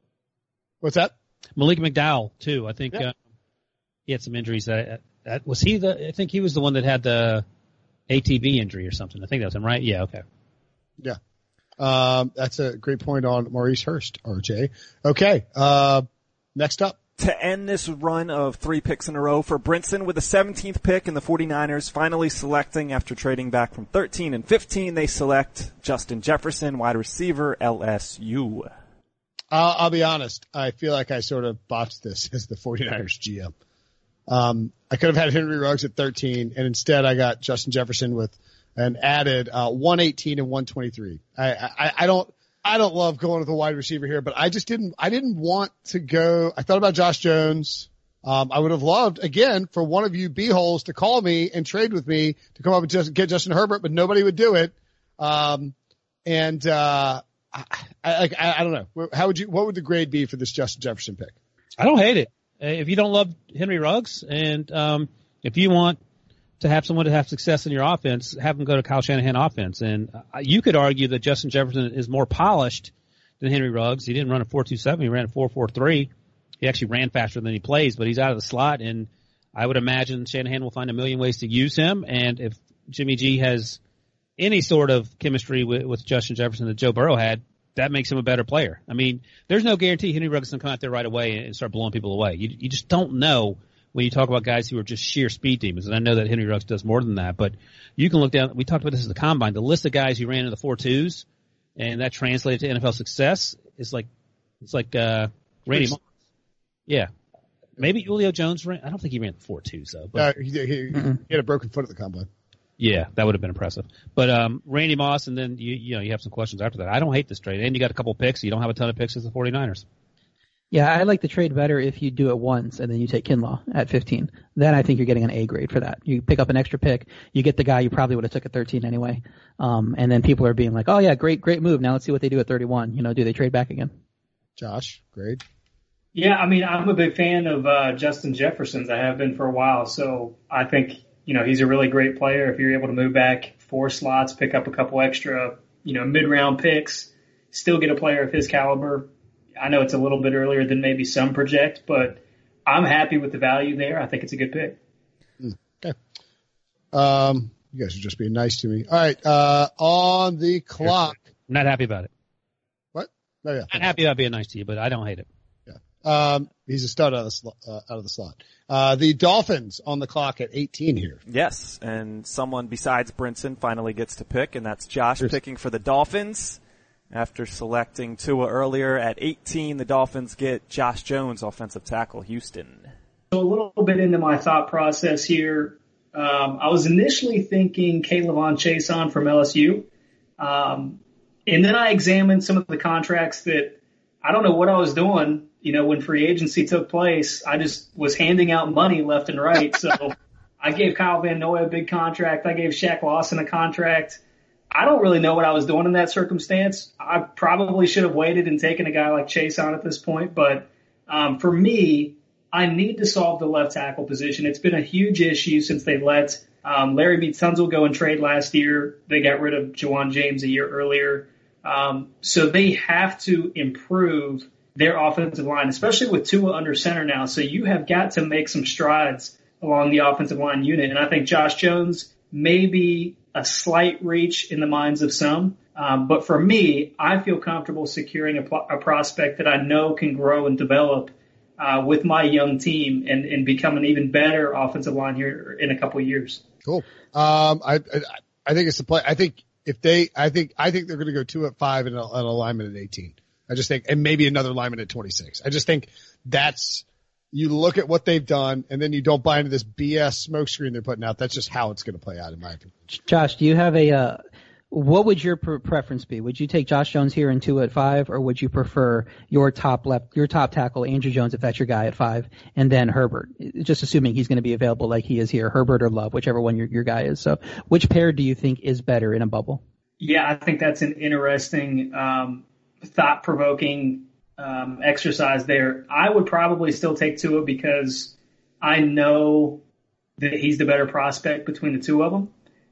What's that? Malik McDowell too. I think yeah. uh, he had some injuries. That, that was he the. I think he was the one that had the A T V injury or something. I think that was him, right? Yeah. Okay. Yeah. Um, that's a great point on Maurice Hurst, R J. Okay. Uh, Next up. To end this run of three picks in a row for Brinson with the seventeenth pick and the 49ers finally selecting after trading back from thirteen and fifteen, they select Justin Jefferson, wide receiver, L S U. I'll, I'll be honest. I feel like I sort of botched this as the 49ers G M. Um, I could have had Henry Ruggs at thirteen, and instead I got Justin Jefferson with an added uh, one eighteen and one twenty-three. I, I, I don't. I don't love going with a wide receiver here, but I just didn't, I didn't want to go. I thought about Josh Jones. Um, I would have loved, again, for one of you b-holes to call me and trade with me to come up and just get Justin Herbert, but nobody would do it. Um, and, uh, I, I, I, I don't know. How would you, what would the grade be for this Justin Jefferson pick? I don't hate it. If you don't love Henry Ruggs and, um, if you want to have someone to have success in your offense, have them go to Kyle Shanahan offense. And uh, you could argue that Justin Jefferson is more polished than Henry Ruggs. He didn't run a four two seven. He ran a four four three. He actually ran faster than he plays, but he's out of the slot. And I would imagine Shanahan will find a million ways to use him. And if Jimmy G has any sort of chemistry with, with Justin Jefferson that Joe Burrow had, that makes him a better player. I mean, there's no guarantee Henry Ruggs can come out there right away and start blowing people away. You, you just don't know when you talk about guys who are just sheer speed demons. And I know that Henry Ruggs does more than that, but you can look down. We talked about this at the combine. The list of guys who ran in the four twos and that translated to N F L success is like, it's like, uh, Randy Moss. Yeah. Maybe Julio Jones ran. I don't think he ran the four twos though. But, uh, he, he, he had a broken foot at the combine. Yeah, that would have been impressive. But, um, Randy Moss, and then you, you know, you have some questions after that. I don't hate this trade. And you got a couple picks. So you don't have a ton of picks as the 49ers. Yeah, I like the trade better if you do it once and then you take Kinlaw at fifteen. Then I think you're getting an A grade for that. You pick up an extra pick, you get the guy you probably would have took at thirteen anyway. Um, and then people are being like, oh yeah, great, great move. Now let's see what they do at thirty-one. You know, do they trade back again? Josh, grade? Yeah, I mean, I'm a big fan of uh, Justin Jefferson's. I have been for a while. So I think you know, he's a really great player. If you're able to move back four slots, pick up a couple extra, you know, mid-round picks, still get a player of his caliber. I know it's a little bit earlier than maybe some project, but I'm happy with the value there. I think it's a good pick. Okay. Um, you guys are just being nice to me. All right. Uh, on the clock. I'm not happy about it. What? Oh, yeah. I'm not happy about being nice to you, but I don't hate it. Yeah. Um, he's a stud out of the, sl- uh, out of the slot. Uh, the Dolphins on the clock at eighteen here. Yes, and someone besides Brinson finally gets to pick, and that's Josh Cheers. Picking for the Dolphins. After selecting Tua earlier at eighteen, the Dolphins get Josh Jones, offensive tackle, Houston. So a little bit into my thought process here. Um, I was initially thinking K'Lavon Chaisson from L S U. Um, and then I examined some of the contracts that I don't know what I was doing. You know, when free agency took place, I just was handing out money left and right. So I gave Kyle Van Noy a big contract. I gave Shaq Lawson a contract. I don't really know what I was doing in that circumstance. I probably should have waited and taken a guy like Chaisson at this point. But um, for me, I need to solve the left tackle position. It's been a huge issue since they let um, Larry B. Tunsil go and trade last year. They got rid of Juwan James a year earlier. Um, so they have to improve their offensive line, especially with Tua under center now. So you have got to make some strides along the offensive line unit. And I think Josh Jones may be a slight reach in the minds of some. Um, but for me, I feel comfortable securing a, a prospect that I know can grow and develop uh, with my young team and, and become an even better offensive line here in a couple of years. Cool. Um, I, I, I think it's the play. I think if they, I think, I think they're going to go two at five and an alignment at eighteen. I just think, and maybe another lineman at twenty-six. I just think that's, you look at what they've done and then you don't buy into this B S smokescreen they're putting out. That's just how it's going to play out in my opinion. Josh, do you have a, uh, what would your pre- preference be? Would you take Josh Jones here and two at five, or would you prefer your top left, your top tackle, Andrew Jones, if that's your guy at five, and then Herbert? Just assuming he's going to be available like he is here, Herbert or Love, whichever one your, your guy is. So which pair do you think is better in a bubble? Yeah, I think that's an interesting, um, thought-provoking um, exercise there. I would probably still take Tua because I know that he's the better prospect between the two of them.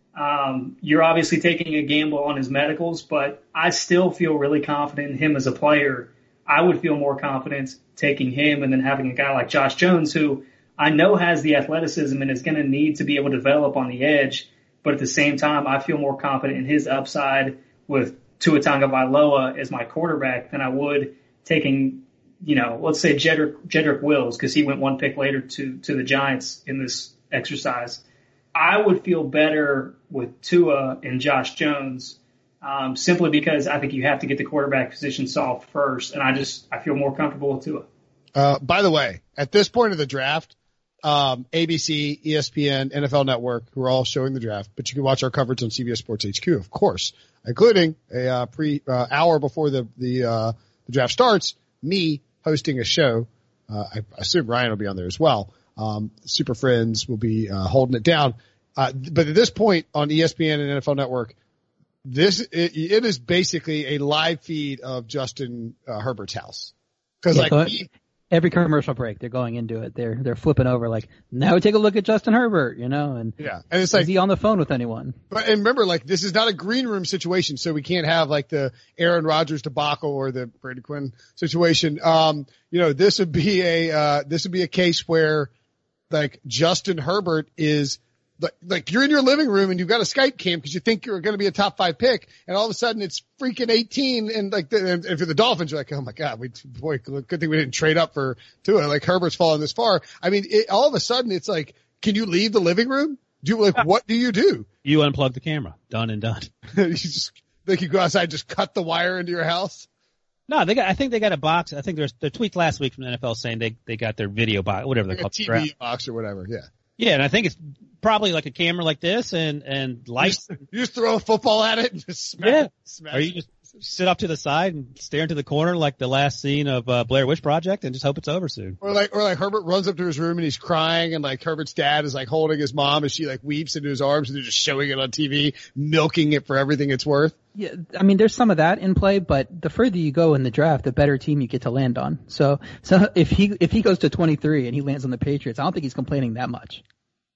Um, you're obviously taking a gamble on his medicals, but I still feel really confident in him as a player. I would feel more confident taking him and then having a guy like Josh Jones, who I know has the athleticism and is going to need to be able to develop on the edge. But at the same time, I feel more confident in his upside with Tua Tagovailoa as my quarterback than I would taking, you know, let's say Jedrick, Jedrick Wills, because he went one pick later to, to the Giants in this exercise. I would feel better with Tua and Josh Jones um, simply because I think you have to get the quarterback position solved first, and I just I feel more comfortable with Tua. Uh, by the way, at this point of the draft, um, A B C, E S P N, N F L Network, who are all showing the draft, but you can watch our coverage on C B S Sports H Q, of course, including a uh, pre uh, hour before the the, uh, the draft starts, me hosting a show. Uh, I assume Ryan will be on there as well. Um, Super Friends will be uh, holding it down. Uh, but at this point on E S P N and N F L Network, this it, it is basically a live feed of Justin uh, Herbert's house. Because yeah, like so he, every commercial break, they're going into it. They're they're flipping over like, now take a look at Justin Herbert, you know, and yeah, and it's like, is he on the phone with anyone? But and remember, like this is not a green room situation, so we can't have like the Aaron Rodgers debacle or the Brady Quinn situation. Um, you know, this would be a uh, this would be a case where like Justin Herbert is like, like you're in your living room and you've got a Skype cam because you think you're going to be a top five pick, and all of a sudden it's freaking eighteen, and like the, and if you're the Dolphins, you're like, oh my god, we boy, good thing we didn't trade up for Tua. Like Herbert's falling this far. I mean, it, all of a sudden it's like, can you leave the living room? Do you, like what do you do? You unplug the camera. Done and done. You just like you go outside, just cut the wire into your house. No, they got. I think they got a box. I think there's the tweet last week from the N F L saying they they got their video box, whatever like they call it, T V draft. box or whatever. Yeah. Yeah, and I think it's probably like a camera like this and and lights. You just, you just throw a football at it and just smash yeah. it. Smash or you just sit up to the side and stare into the corner like the last scene of uh, Blair Witch Project and just hope it's over soon. Or like, or like Herbert runs up to his room and he's crying, and like Herbert's dad is like holding his mom as she like weeps into his arms, and they're just showing it on T V, milking it for everything it's worth. Yeah, I mean, there's some of that in play, but the further you go in the draft, the better team you get to land on. So, so if he if he goes to twenty-three and he lands on the Patriots, I don't think he's complaining that much.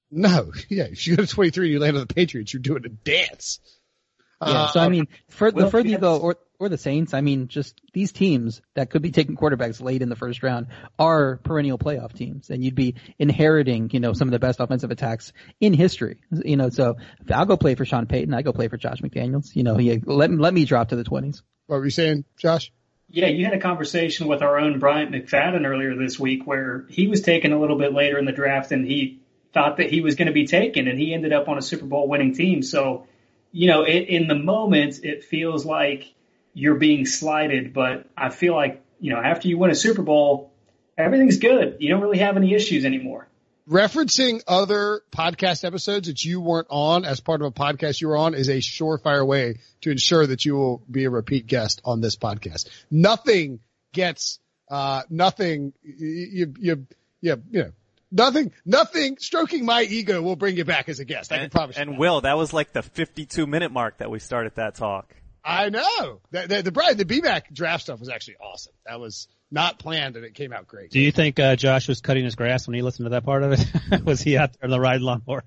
No, yeah. If you go to twenty-three and you land on the Patriots, you're doing a dance. Yeah, Uh, so I mean, for, the Well, further you yes. go, or or the Saints, I mean, just these teams that could be taking quarterbacks late in the first round are perennial playoff teams, and you'd be inheriting, you know, some of the best offensive attacks in history. You know, so I'll go play for Sean Payton. I go play for Josh McDaniels. You know, he, let let me drop to the twenties. what were you saying, Josh? Yeah, you had a conversation with our own Bryant McFadden earlier this week where he was taken a little bit later in the draft and he thought that he was going to be taken, and he ended up on a Super Bowl winning team. So, you know, it, in the moment, it feels like you're being slighted, but I feel like, you know, after you win a Super Bowl, everything's good. You don't really have any issues anymore. Referencing other podcast episodes that you weren't on as part of a podcast you were on is a surefire way to ensure that you will be a repeat guest on this podcast. Nothing gets, uh, nothing, you, you, you, you know, nothing, nothing stroking my ego will bring you back as a guest. I can And, promise you. and that. Will, that was like the fifty-two minute mark that we started that talk. I know. The, the, the, Brian, the B-Mac draft stuff was actually awesome. That was not planned and it came out great. Do you think uh, Josh was cutting his grass when he listened to that part of it? Was he out there on the ride lawnmower?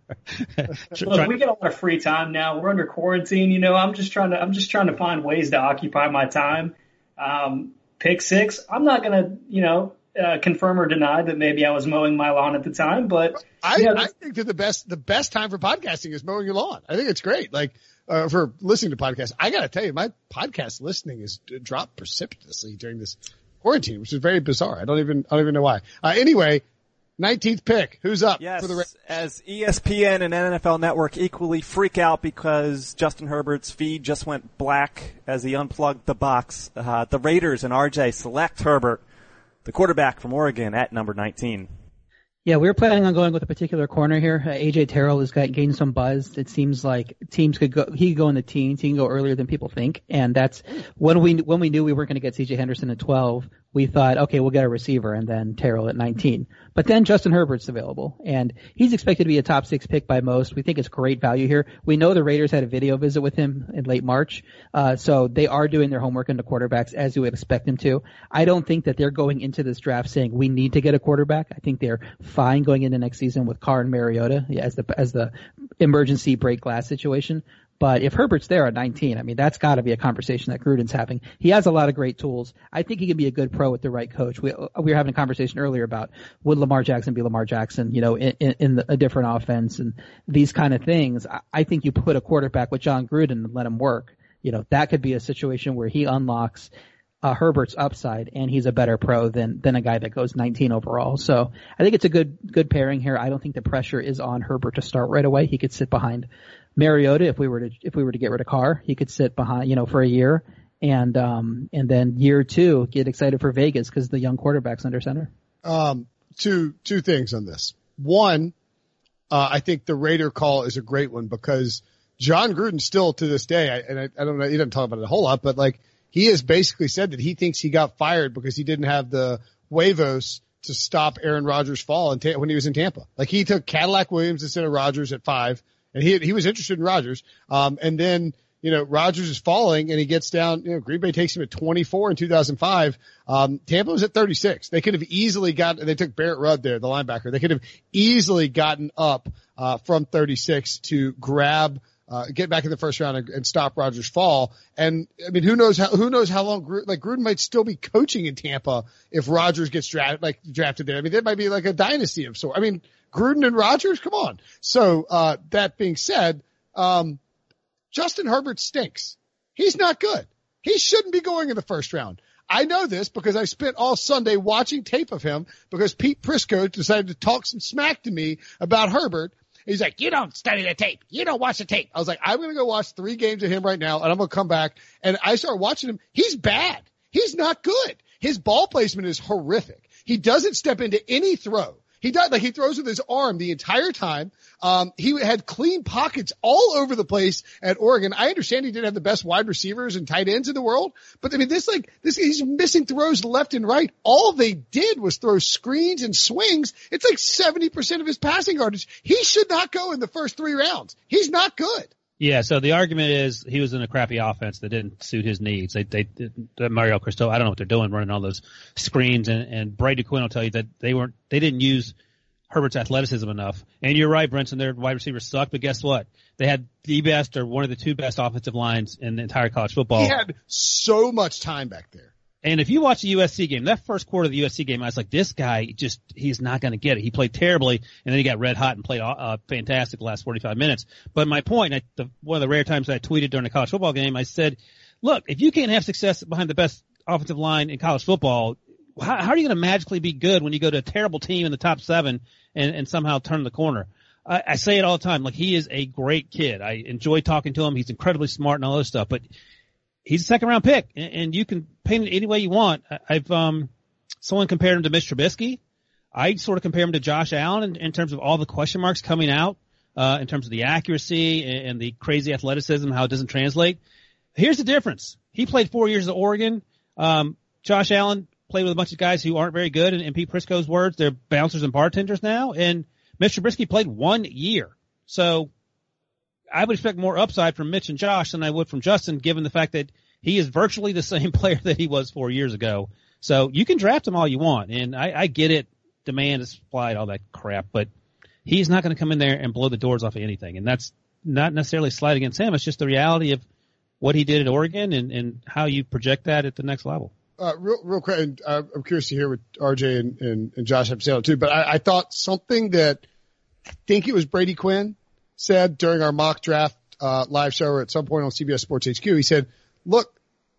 Look, we get a lot of free time now. We're under quarantine. You know, I'm just trying to, I'm just trying to find ways to occupy my time. Um, pick six. I'm not going to, you know, uh, confirm or deny that maybe I was mowing my lawn at the time, but I, you know, I think that the best, the best time for podcasting is mowing your lawn. I think it's great. Like, uh, for listening to podcasts, I gotta tell you, my podcast listening has dropped precipitously during this quarantine, which is very bizarre. I don't even, I don't even know why. Uh, anyway, nineteenth pick. Who's up Yes, for the Ra- as E S P N and N F L Network equally freak out because Justin Herbert's feed just went black as he unplugged the box. Uh, the Raiders and R J select Herbert, the quarterback from Oregon, at number nineteen. Yeah, we were planning on going with a particular corner here. Uh, A J Terrell has got gained some buzz. It seems like teams could go, he could go in the teens, he can go earlier than people think. And that's when we, when we knew we weren't going to get C J Henderson at twelve, we thought, okay, we'll get a receiver and then Terrell at nineteen. But then Justin Herbert's available and he's expected to be a top six pick by most. We think it's great value here. We know the Raiders had a video visit with him in late March. Uh, so they are doing their homework into quarterbacks as you would expect them to. I don't think that they're going into this draft saying we need to get a quarterback. I think they're fine going into next season with Carr and Mariota as the, as the emergency break glass situation. But if Herbert's there at nineteen, I mean, that's got to be a conversation that Gruden's having. He has a lot of great tools. I think he can be a good pro with the right coach. We, we were having a conversation earlier about would Lamar Jackson be Lamar Jackson, you know, in, in, in the, a different offense and these kind of things. I, I think you put a quarterback with John Gruden and let him work. You know, that could be a situation where he unlocks uh, Herbert's upside and he's a better pro than, than a guy that goes nineteen overall. So I think it's a good, good pairing here. I don't think the pressure is on Herbert to start right away. He could sit behind Mariota if we were to if we were to get rid of Carr. He could sit behind, you know, for a year, and um and then year two get excited for Vegas because the young quarterback's under center. Um, two two things on this. One, uh, I think the Raider call is a great one because John Gruden still to this day, I, and I, I don't know, he doesn't talk about it a whole lot, but like he has basically said that he thinks he got fired because he didn't have the huevos to stop Aaron Rodgers' fall in ta- when he was in Tampa. Like he took Cadillac Williams instead of Rodgers at five. And he he was interested in Rodgers. Um, and then, you know, Rodgers is falling and he gets down, you know, Green Bay takes him at twenty-four in two thousand five. Um, Tampa was at thirty-six. They could have easily gotten, they took Barrett Rudd there, the linebacker. They could have easily gotten up, uh, from thirty-six to grab, uh, get back in the first round and, and stop Rodgers' fall. And I mean, who knows how, who knows how long, Gruden, like Gruden might still be coaching in Tampa if Rodgers gets drafted, like drafted there. I mean, that might be like a dynasty of sort. I mean, Gruden and Rodgers, come on. So, uh, that being said, um, Justin Herbert stinks. He's not good. He shouldn't be going in the first round. I know this because I spent all Sunday watching tape of him because Pete Prisco decided to talk some smack to me about Herbert. He's like, you don't study the tape. You don't watch the tape. I was like, I'm going to go watch three games of him right now and I'm going to come back. And I started watching him. He's bad. He's not good. His ball placement is horrific. He doesn't step into any throw. He does, like he throws with his arm the entire time. Um, he had clean pockets all over the place at Oregon. I understand he didn't have the best wide receivers and tight ends in the world, but I mean, this like, this, he's missing throws left and right. All they did was throw screens and swings. It's like seventy percent of his passing yardage. He should not go in the first three rounds. He's not good. Yeah, so the argument is he was in a crappy offense that didn't suit his needs. They, they, they Mario Cristo, I don't know what they're doing, running all those screens, and, and Brady Quinn will tell you that they weren't, they didn't use Herbert's athleticism enough. And you're right, Brinson, their wide receivers suck, but guess what? They had the best or one of the two best offensive lines in the entire college football. He had so much time back there. And if you watch the U S C game, that first quarter of the U S C game, I was like, this guy just, he's not going to get it. He played terribly, and then he got red hot and played uh, fantastic the last forty-five minutes. But my point, I, the, one of the rare times I tweeted during a college football game, I said, look, if you can't have success behind the best offensive line in college football, how, how are you going to magically be good when you go to a terrible team in the top seven and, and somehow turn the corner? I, I say it all the time. Like, he is a great kid. I enjoy talking to him. He's incredibly smart and all this stuff, but he's a second round pick, and, and you can paint it any way you want. I, I've, um, someone compared him to Mitch Trubisky. I sort of compare him to Josh Allen in, in terms of all the question marks coming out, uh, in terms of the accuracy and, and the crazy athleticism, how it doesn't translate. Here's the difference. He played four years at Oregon. Um, Josh Allen played with a bunch of guys who aren't very good, and in Pete Prisco's words, they're bouncers and bartenders now, and Mitch Trubisky played one year. So I would expect more upside from Mitch and Josh than I would from Justin, given the fact that he is virtually the same player that he was four years ago. So you can draft him all you want, and I, I get it, demand is supplied, all that crap, but he's not going to come in there and blow the doors off of anything, and that's not necessarily a slight against him. It's just the reality of what he did at Oregon and, and how you project that at the next level. Uh, real, real quick, and uh, I'm curious to hear what R J and, and, and Josh have to say on it too, but I, I thought something that I think it was Brady Quinn said during our mock draft uh, live show or at some point on C B S Sports H Q. He said, look,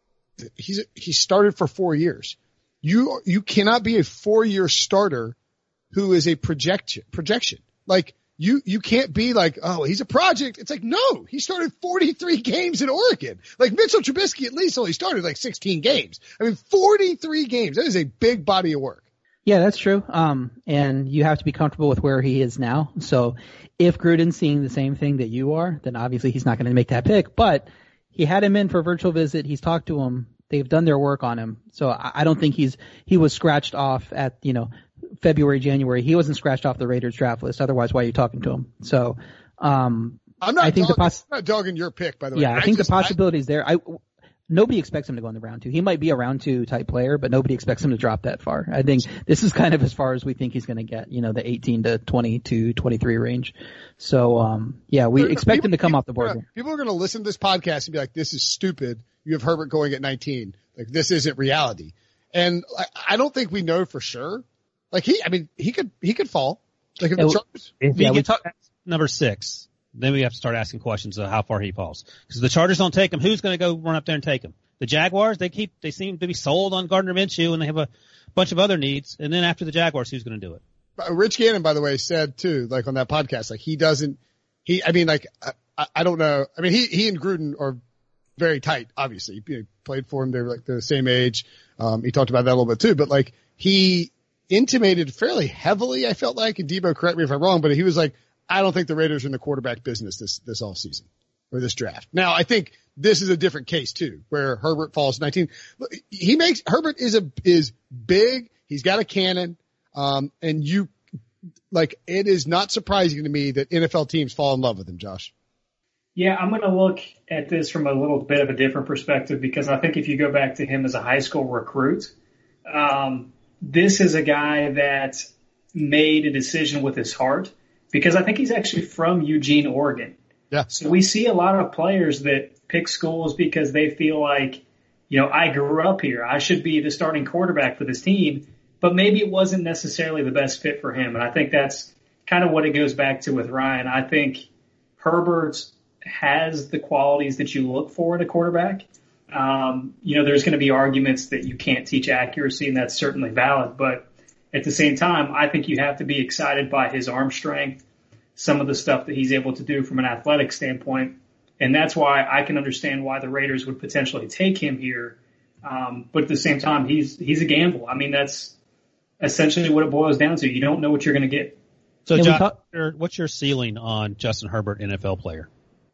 he's he started for four years. You you cannot be a four-year starter who is a projection. Projection. Like, you you can't be like, oh, he's a project. It's like, no, he started forty-three games in Oregon. Like, Mitchell Trubisky at least only started like sixteen games. I mean, forty-three games. That is a big body of work. Yeah, that's true. Um, and you have to be comfortable with where he is now. So if Gruden's seeing the same thing that you are, then obviously he's not going to make that pick. But he had him in for a virtual visit. He's talked to him. They've done their work on him. So I, I don't think he's he was scratched off at, you know, February, January. He wasn't scratched off the Raiders draft list. Otherwise, why are you talking to him? So um, I'm not, I think dogging, the poss- I'm not dogging your pick, by the way. Yeah, I, I think just, the possibility is there. I Nobody expects him to go in the round two. He might be a round two type player, but nobody expects him to drop that far. I think this is kind of as far as we think he's going to get, you know, the eighteen to twenty-two, twenty-three range. So, um, yeah, we people, expect him to come people, off the board. People are going to listen to this podcast and be like, this is stupid. You have Herbert going at nineteen. Like, this isn't reality. And I, I don't think we know for sure. Like, he, I mean, he could, he could fall. Like, if yeah, the Chargers, if yeah, he we gets talk- number six, then we have to start asking questions of how far he falls. Because the Chargers don't take him. Who's going to go run up there and take him? The Jaguars, they keep, they seem to be sold on Gardner Minshew, and they have a bunch of other needs. And then after the Jaguars, who's going to do it? Rich Gannon, by the way, said too, like on that podcast, like he doesn't, he, I mean, like, I, I don't know. I mean, he, he and Gruden are very tight, obviously. He played for him. They were like the same age. Um, he talked about that a little bit too, but like he intimated fairly heavily, I felt like, and Debo, correct me if I'm wrong, but he was like, I don't think the Raiders are in the quarterback business this, this offseason or this draft. Now, I think this is a different case too, where Herbert falls nineteen. He makes, Herbert is a, is big. He's got a cannon. Um, and you, like, it is not surprising to me that N F L teams fall in love with him, Josh. Yeah, I'm going to look at this from a little bit of a different perspective, because I think if you go back to him as a high school recruit, um, this is a guy that made a decision with his heart, because I think he's actually from Eugene, Oregon. Yeah. So we see a lot of players that pick schools because they feel like, you know, I grew up here. I should be the starting quarterback for this team, but maybe it wasn't necessarily the best fit for him. And I think that's kind of what it goes back to with Ryan. I think Herbert has the qualities that you look for in a quarterback. Um, you know, there's going to be arguments that you can't teach accuracy, and that's certainly valid. But at the same time, I think you have to be excited by his arm strength, some of the stuff that he's able to do from an athletic standpoint. And that's why I can understand why the Raiders would potentially take him here. Um, but at the same time, he's he's a gamble. I mean, that's essentially what it boils down to. You don't know what you're going to get. So, Can we John, talk- what's your ceiling on Justin Herbert, N F L player?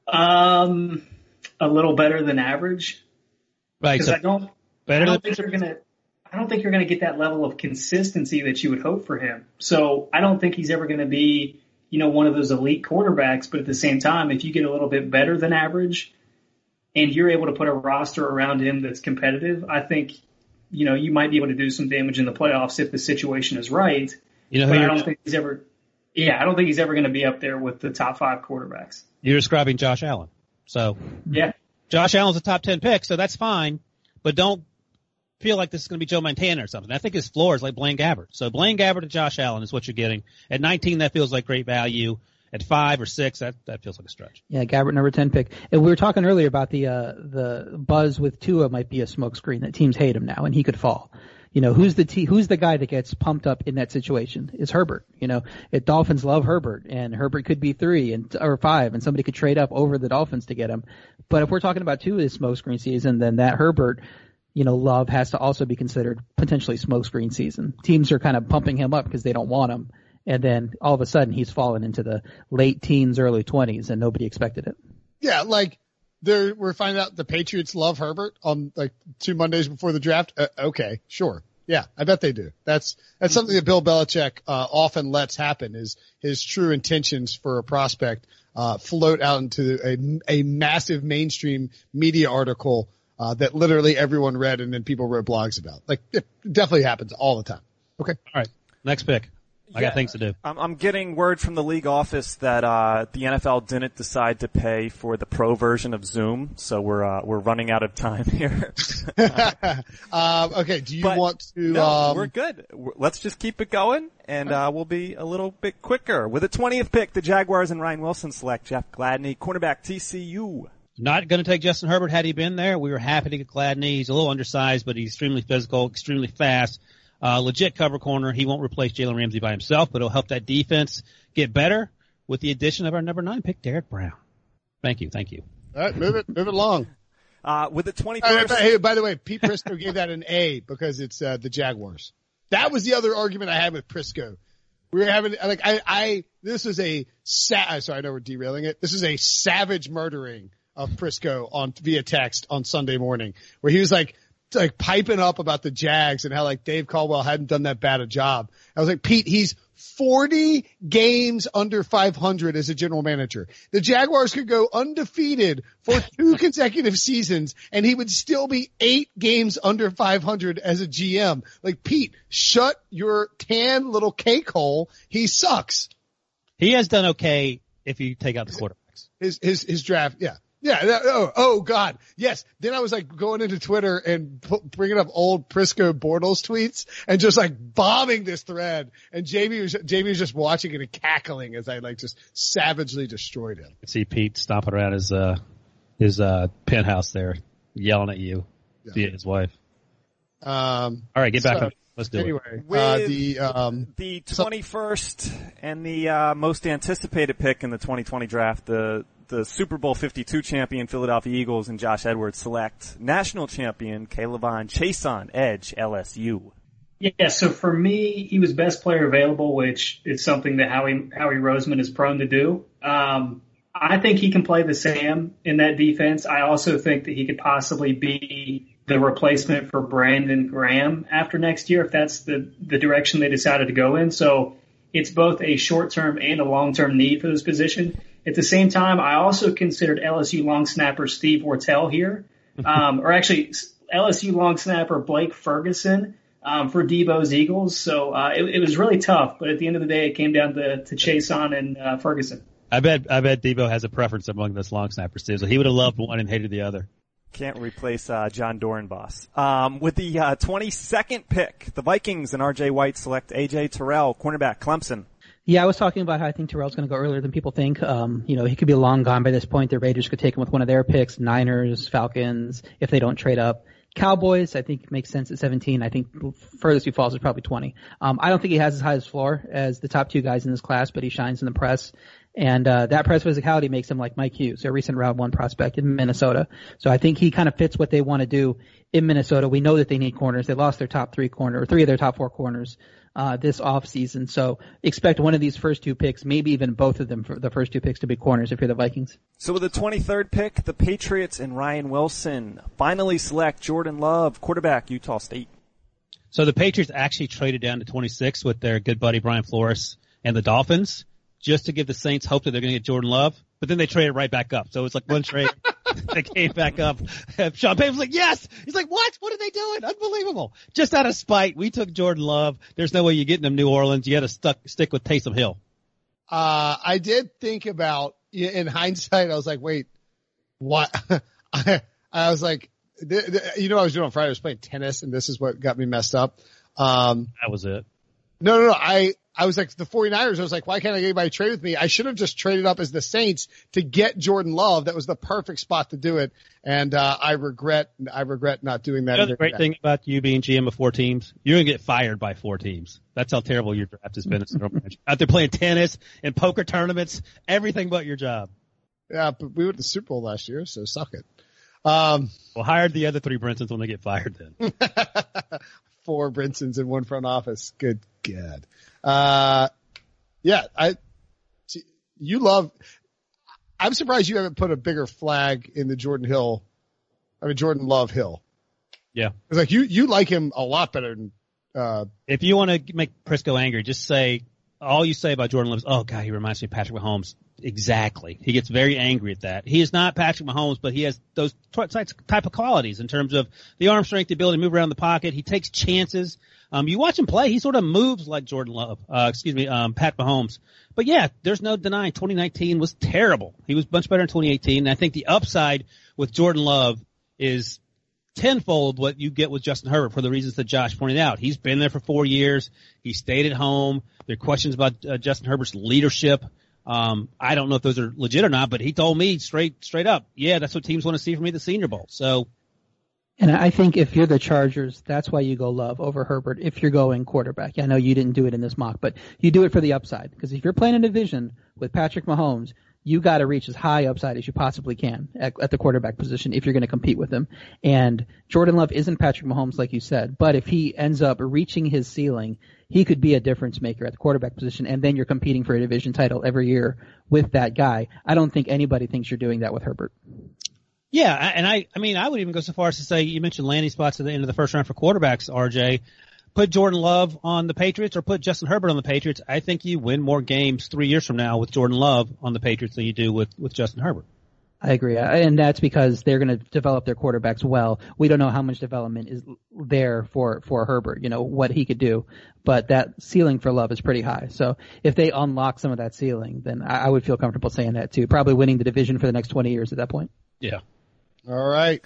Um, a little better than average. Right. Because So I don't, I better don't than think you're gonna, I don't think you're gonna get that level of consistency that you would hope for him. So I don't think he's ever gonna be, you know, one of those elite quarterbacks. But at the same time, if you get a little bit better than average, and you're able to put a roster around him that's competitive, I think, you know, you might be able to do some damage in the playoffs if the situation is right. You know, but who I you're, don't think he's ever. Yeah, I don't think he's ever going to be up there with the top five quarterbacks. You're describing Josh Allen. So yeah, Josh Allen's a top ten pick, so that's fine. But don't feel like this is going to be Joe Montana or something. I think his floor is like Blaine Gabbert. So Blaine Gabbert to Josh Allen is what you're getting. At nineteen, that feels like great value. At five or six, that, that feels like a stretch. Yeah, Gabbert number ten pick. And we were talking earlier about the uh, the buzz with Tua might be a smokescreen, that teams hate him now and he could fall. You know, who's the t- who's the guy that gets pumped up in that situation? It's Herbert. You know, it, Dolphins love Herbert, and Herbert could be three and or five, and somebody could trade up over the Dolphins to get him. But if we're talking about Tua this smokescreen season, then that Herbert, you know, love has to also be considered potentially smokescreen season. Teams are kind of pumping him up because they don't want him. And then all of a sudden he's fallen into the late teens, early twenties, and nobody expected it. Yeah, like there, we're finding out the Patriots love Herbert on like two Mondays before the draft. Uh, okay, sure. Yeah, I bet they do. That's that's something that Bill Belichick uh, often lets happen, is his true intentions for a prospect uh, float out into a, a massive mainstream media article uh, that literally everyone read and then people wrote blogs about. Like, it definitely happens all the time. Okay. All right. Next pick. I yeah, got things to do. I'm, I'm getting word from the league office that uh the N F L didn't decide to pay for the pro version of Zoom, so we're uh we're running out of time here. um, okay, do you but want to? No, um, we're good. We're, let's just keep it going, and uh we'll be a little bit quicker. With the twentieth pick, the Jaguars and Ryan Wilson select Jeff Gladney, cornerback, T C U. Not going to take Justin Herbert had he been there. We were happy to get Gladney. He's a little undersized, but he's extremely physical, extremely fast. Uh, legit cover corner. He won't replace Jalen Ramsey by himself, but it'll help that defense get better with the addition of our number nine pick, Derek Brown. Thank you. Thank you. All right, move it, move it along. Uh, with the twenty-first. Uh, hey, by the way, Pete Prisco gave that an A because it's, uh, the Jaguars. That was the other argument I had with Prisco. We were having, like, I, I, this is a sa- sorry, I know we're derailing it. This is a savage murdering of Prisco on, via text on Sunday morning, where he was like, like piping up about the Jags and how like Dave Caldwell hadn't done that bad a job. I was like, Pete, he's forty games under five hundred as a general manager. The Jaguars could go undefeated for two consecutive seasons and he would still be eight games under five hundred as a G M. Like, Pete, shut your tan little cake hole. He sucks. He has done okay if you take out the quarterbacks. His, his, his draft. Yeah. Yeah. That, oh, oh God. Yes. Then I was like going into Twitter and p- bringing up old Prisco Bortles tweets and just like bombing this thread. And Jamie was, Jamie was just watching it and cackling as I like just savagely destroyed him. I see Pete stomping around his, uh, his, uh, penthouse there yelling at you yeah. via his wife. Um, all right. Get back so, on. Let's do anyway, it. With uh, the, um, the twenty-first and the, uh, most anticipated pick in the twenty twenty draft, the, the Super Bowl fifty-two champion Philadelphia Eagles and Josh Edwards select national champion K'Lavon Chaisson, edge, L S U. Yeah, so for me, he was best player available, which is something that Howie, Howie Roseman is prone to do. Um, I think he can play the Sam in that defense. I also think that he could possibly be the replacement for Brandon Graham after next year, if that's the, the direction they decided to go in. So it's both a short-term and a long-term need for this position. At the same time, I also considered L S U long snapper Steve Wortell here, um, or actually L S U long snapper Blake Ferguson um, for Debo's Eagles. So uh, it, it was really tough, but at the end of the day, it came down to, to Chaisson and uh, Ferguson. I bet I bet Debo has a preference among those long snappers too. So he would have loved one and hated the other. Can't replace uh, John Dorenbos. Um, with the uh, twenty-second pick, the Vikings and R J White select A J Terrell, cornerback, Clemson. Yeah, I was talking about how I think Terrell's going to go earlier than people think. Um, you know, he could be long gone by this point. The Raiders could take him with one of their picks, Niners, Falcons, if they don't trade up. Cowboys, I think, makes sense at seventeen. I think furthest he falls is probably twenty. Um, I don't think he has as high as floor as the top two guys in this class, but he shines in the press. And uh that press physicality makes him like Mike Hughes, a recent round one prospect in Minnesota. So I think he kind of fits what they want to do in Minnesota. We know that they need corners. They lost their top three corner, or three of their top four corners uh this off season. So expect one of these first two picks, maybe even both of them, for the first two picks to be corners if you're the Vikings. So with the twenty-third pick, the Patriots and Ryan Wilson finally select Jordan Love, quarterback, Utah State. So the Patriots actually traded down to twenty-six with their good buddy Brian Flores and the Dolphins, just to give the Saints hope that they're going to get Jordan Love, but then they traded right back up. So it's like one trade, they came back up. Sean Payton was like, yes! He's like, what? What are they doing? Unbelievable. Just out of spite, we took Jordan Love. There's no way you're getting him New Orleans. You got to stuck, stick with Taysom Hill. Uh, I did think about, in hindsight, I was like, wait, what? I, I was like, th- th- you know what I was doing on Friday? I was playing tennis, and this is what got me messed up. Um, That was it. no, no, no. I, I was like, the 49ers, I was like, why can't I get anybody to trade with me? I should have just traded up as the Saints to get Jordan Love. That was the perfect spot to do it. And, uh, I regret, I regret not doing that. You know the great thing about you being G M of four teams, you're going to get fired by four teams. That's how terrible your draft has been. Out there playing tennis and poker tournaments, everything but your job. Yeah, but we went to the Super Bowl last year, so suck it. Um, well, hired the other three Brinsons when they get fired then. Four Brinsons in one front office. Good God. Uh, yeah, I, you love, I'm surprised you haven't put a bigger flag in the Jordan Hill, I mean, Jordan Love Hill. Yeah. It's like you, you like him a lot better than, uh, if you want to make Prisco angry, just say, all you say about Jordan Love is, oh God, he reminds me of Patrick Mahomes. Exactly. He gets very angry at that. He is not Patrick Mahomes, but he has those type of qualities in terms of the arm strength, the ability to move around the pocket. He takes chances. Um, you watch him play, he sort of moves like Jordan Love, uh, excuse me, um, Pat Mahomes. But yeah, there's no denying twenty nineteen was terrible. He was much better in twenty eighteen. And I think the upside with Jordan Love is tenfold what you get with Justin Herbert for the reasons that Josh pointed out. He's been there for four years. He stayed at home. There are questions about uh, Justin Herbert's leadership. Um, I don't know if those are legit or not, but he told me straight, straight up, yeah, that's what teams want to see from me at the Senior Bowl. So. And I think if you're the Chargers, that's why you go Love over Herbert if you're going quarterback. I know you didn't do it in this mock, but you do it for the upside. Because if you're playing a division with Patrick Mahomes, you got to reach as high upside as you possibly can at, at the quarterback position if you're going to compete with him. And Jordan Love isn't Patrick Mahomes, like you said, but if he ends up reaching his ceiling, he could be a difference maker at the quarterback position, and then you're competing for a division title every year with that guy. I don't think anybody thinks you're doing that with Herbert. Yeah, and I, I mean, I would even go so far as to say, you mentioned landing spots at the end of the first round for quarterbacks, R J. Put Jordan Love on the Patriots or put Justin Herbert on the Patriots. I think you win more games three years from now with Jordan Love on the Patriots than you do with, with Justin Herbert. I agree. And that's because they're going to develop their quarterbacks well. We don't know how much development is there for, for Herbert, you know, what he could do. But that ceiling for Love is pretty high. So if they unlock some of that ceiling, then I, I would feel comfortable saying that too. Probably winning the division for the next twenty years at that point. Yeah. All right.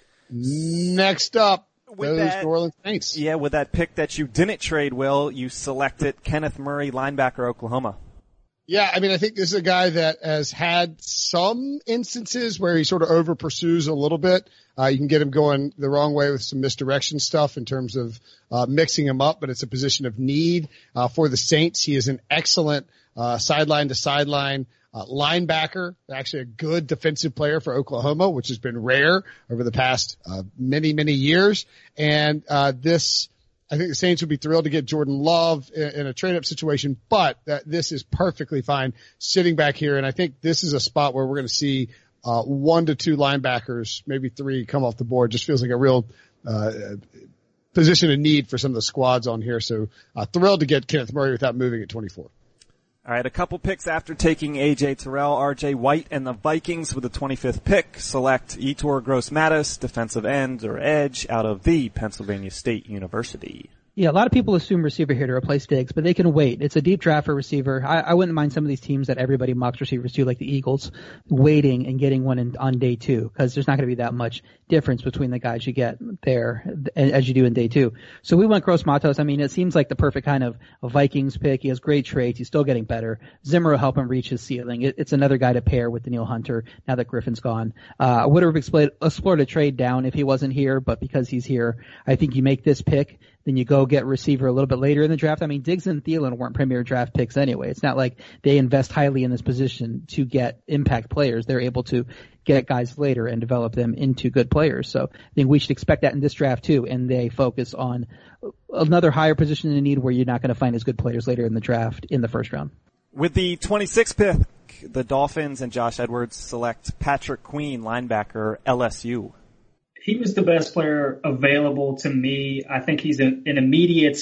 Next up. With Those that, New Orleans Saints. Yeah, with that pick that you didn't trade, Will, you selected Kenneth Murray, linebacker, Oklahoma. Yeah, I mean, I think this is a guy that has had some instances where he sort of over pursues a little bit. Uh, you can get him going the wrong way with some misdirection stuff in terms of uh, mixing him up, but it's a position of need uh, for the Saints. He is an excellent uh, sideline to sideline Uh, linebacker, actually a good defensive player for Oklahoma, which has been rare over the past uh, many, many years. And uh, this, I think the Saints would be thrilled to get Jordan Love in, in a trade-up situation, but that this is perfectly fine sitting back here. And I think this is a spot where we're going to see uh, one to two linebackers, maybe three, come off the board. Just feels like a real uh, position of need for some of the squads on here. So uh, thrilled to get Kenneth Murray without moving at twenty-four. All right, a couple picks after taking A J Terrell, R J White, and the Vikings with the twenty-fifth pick select Yetur Gross-Matos, defensive end or edge out of the Pennsylvania State University. Yeah, a lot of people assume receiver here to replace Diggs, but they can wait. It's a deep draft for receiver. I, I wouldn't mind some of these teams that everybody mocks receivers to, like the Eagles, waiting and getting one in, on day two, because there's not going to be that much difference between the guys you get there as you do in day two. So we went Gross-Matos. I mean, it seems like the perfect kind of a Vikings pick. He has great traits. He's still getting better. Zimmer will help him reach his ceiling. It, it's another guy to pair with Danielle Hunter now that Griffin's gone. Uh, I would have explored, explored a trade down if he wasn't here, but because he's here, I think you make this pick. Then you go get receiver a little bit later in the draft. I mean, Diggs and Thielen weren't premier draft picks anyway. It's not like they invest highly in this position to get impact players. They're able to get guys later and develop them into good players. So I think we should expect that in this draft too. And they focus on another higher position in need where you're not going to find as good players later in the draft in the first round. With the twenty-sixth pick, the Dolphins and Josh Edwards select Patrick Queen, linebacker, L S U. He was the best player available to me. I think he's an, an immediate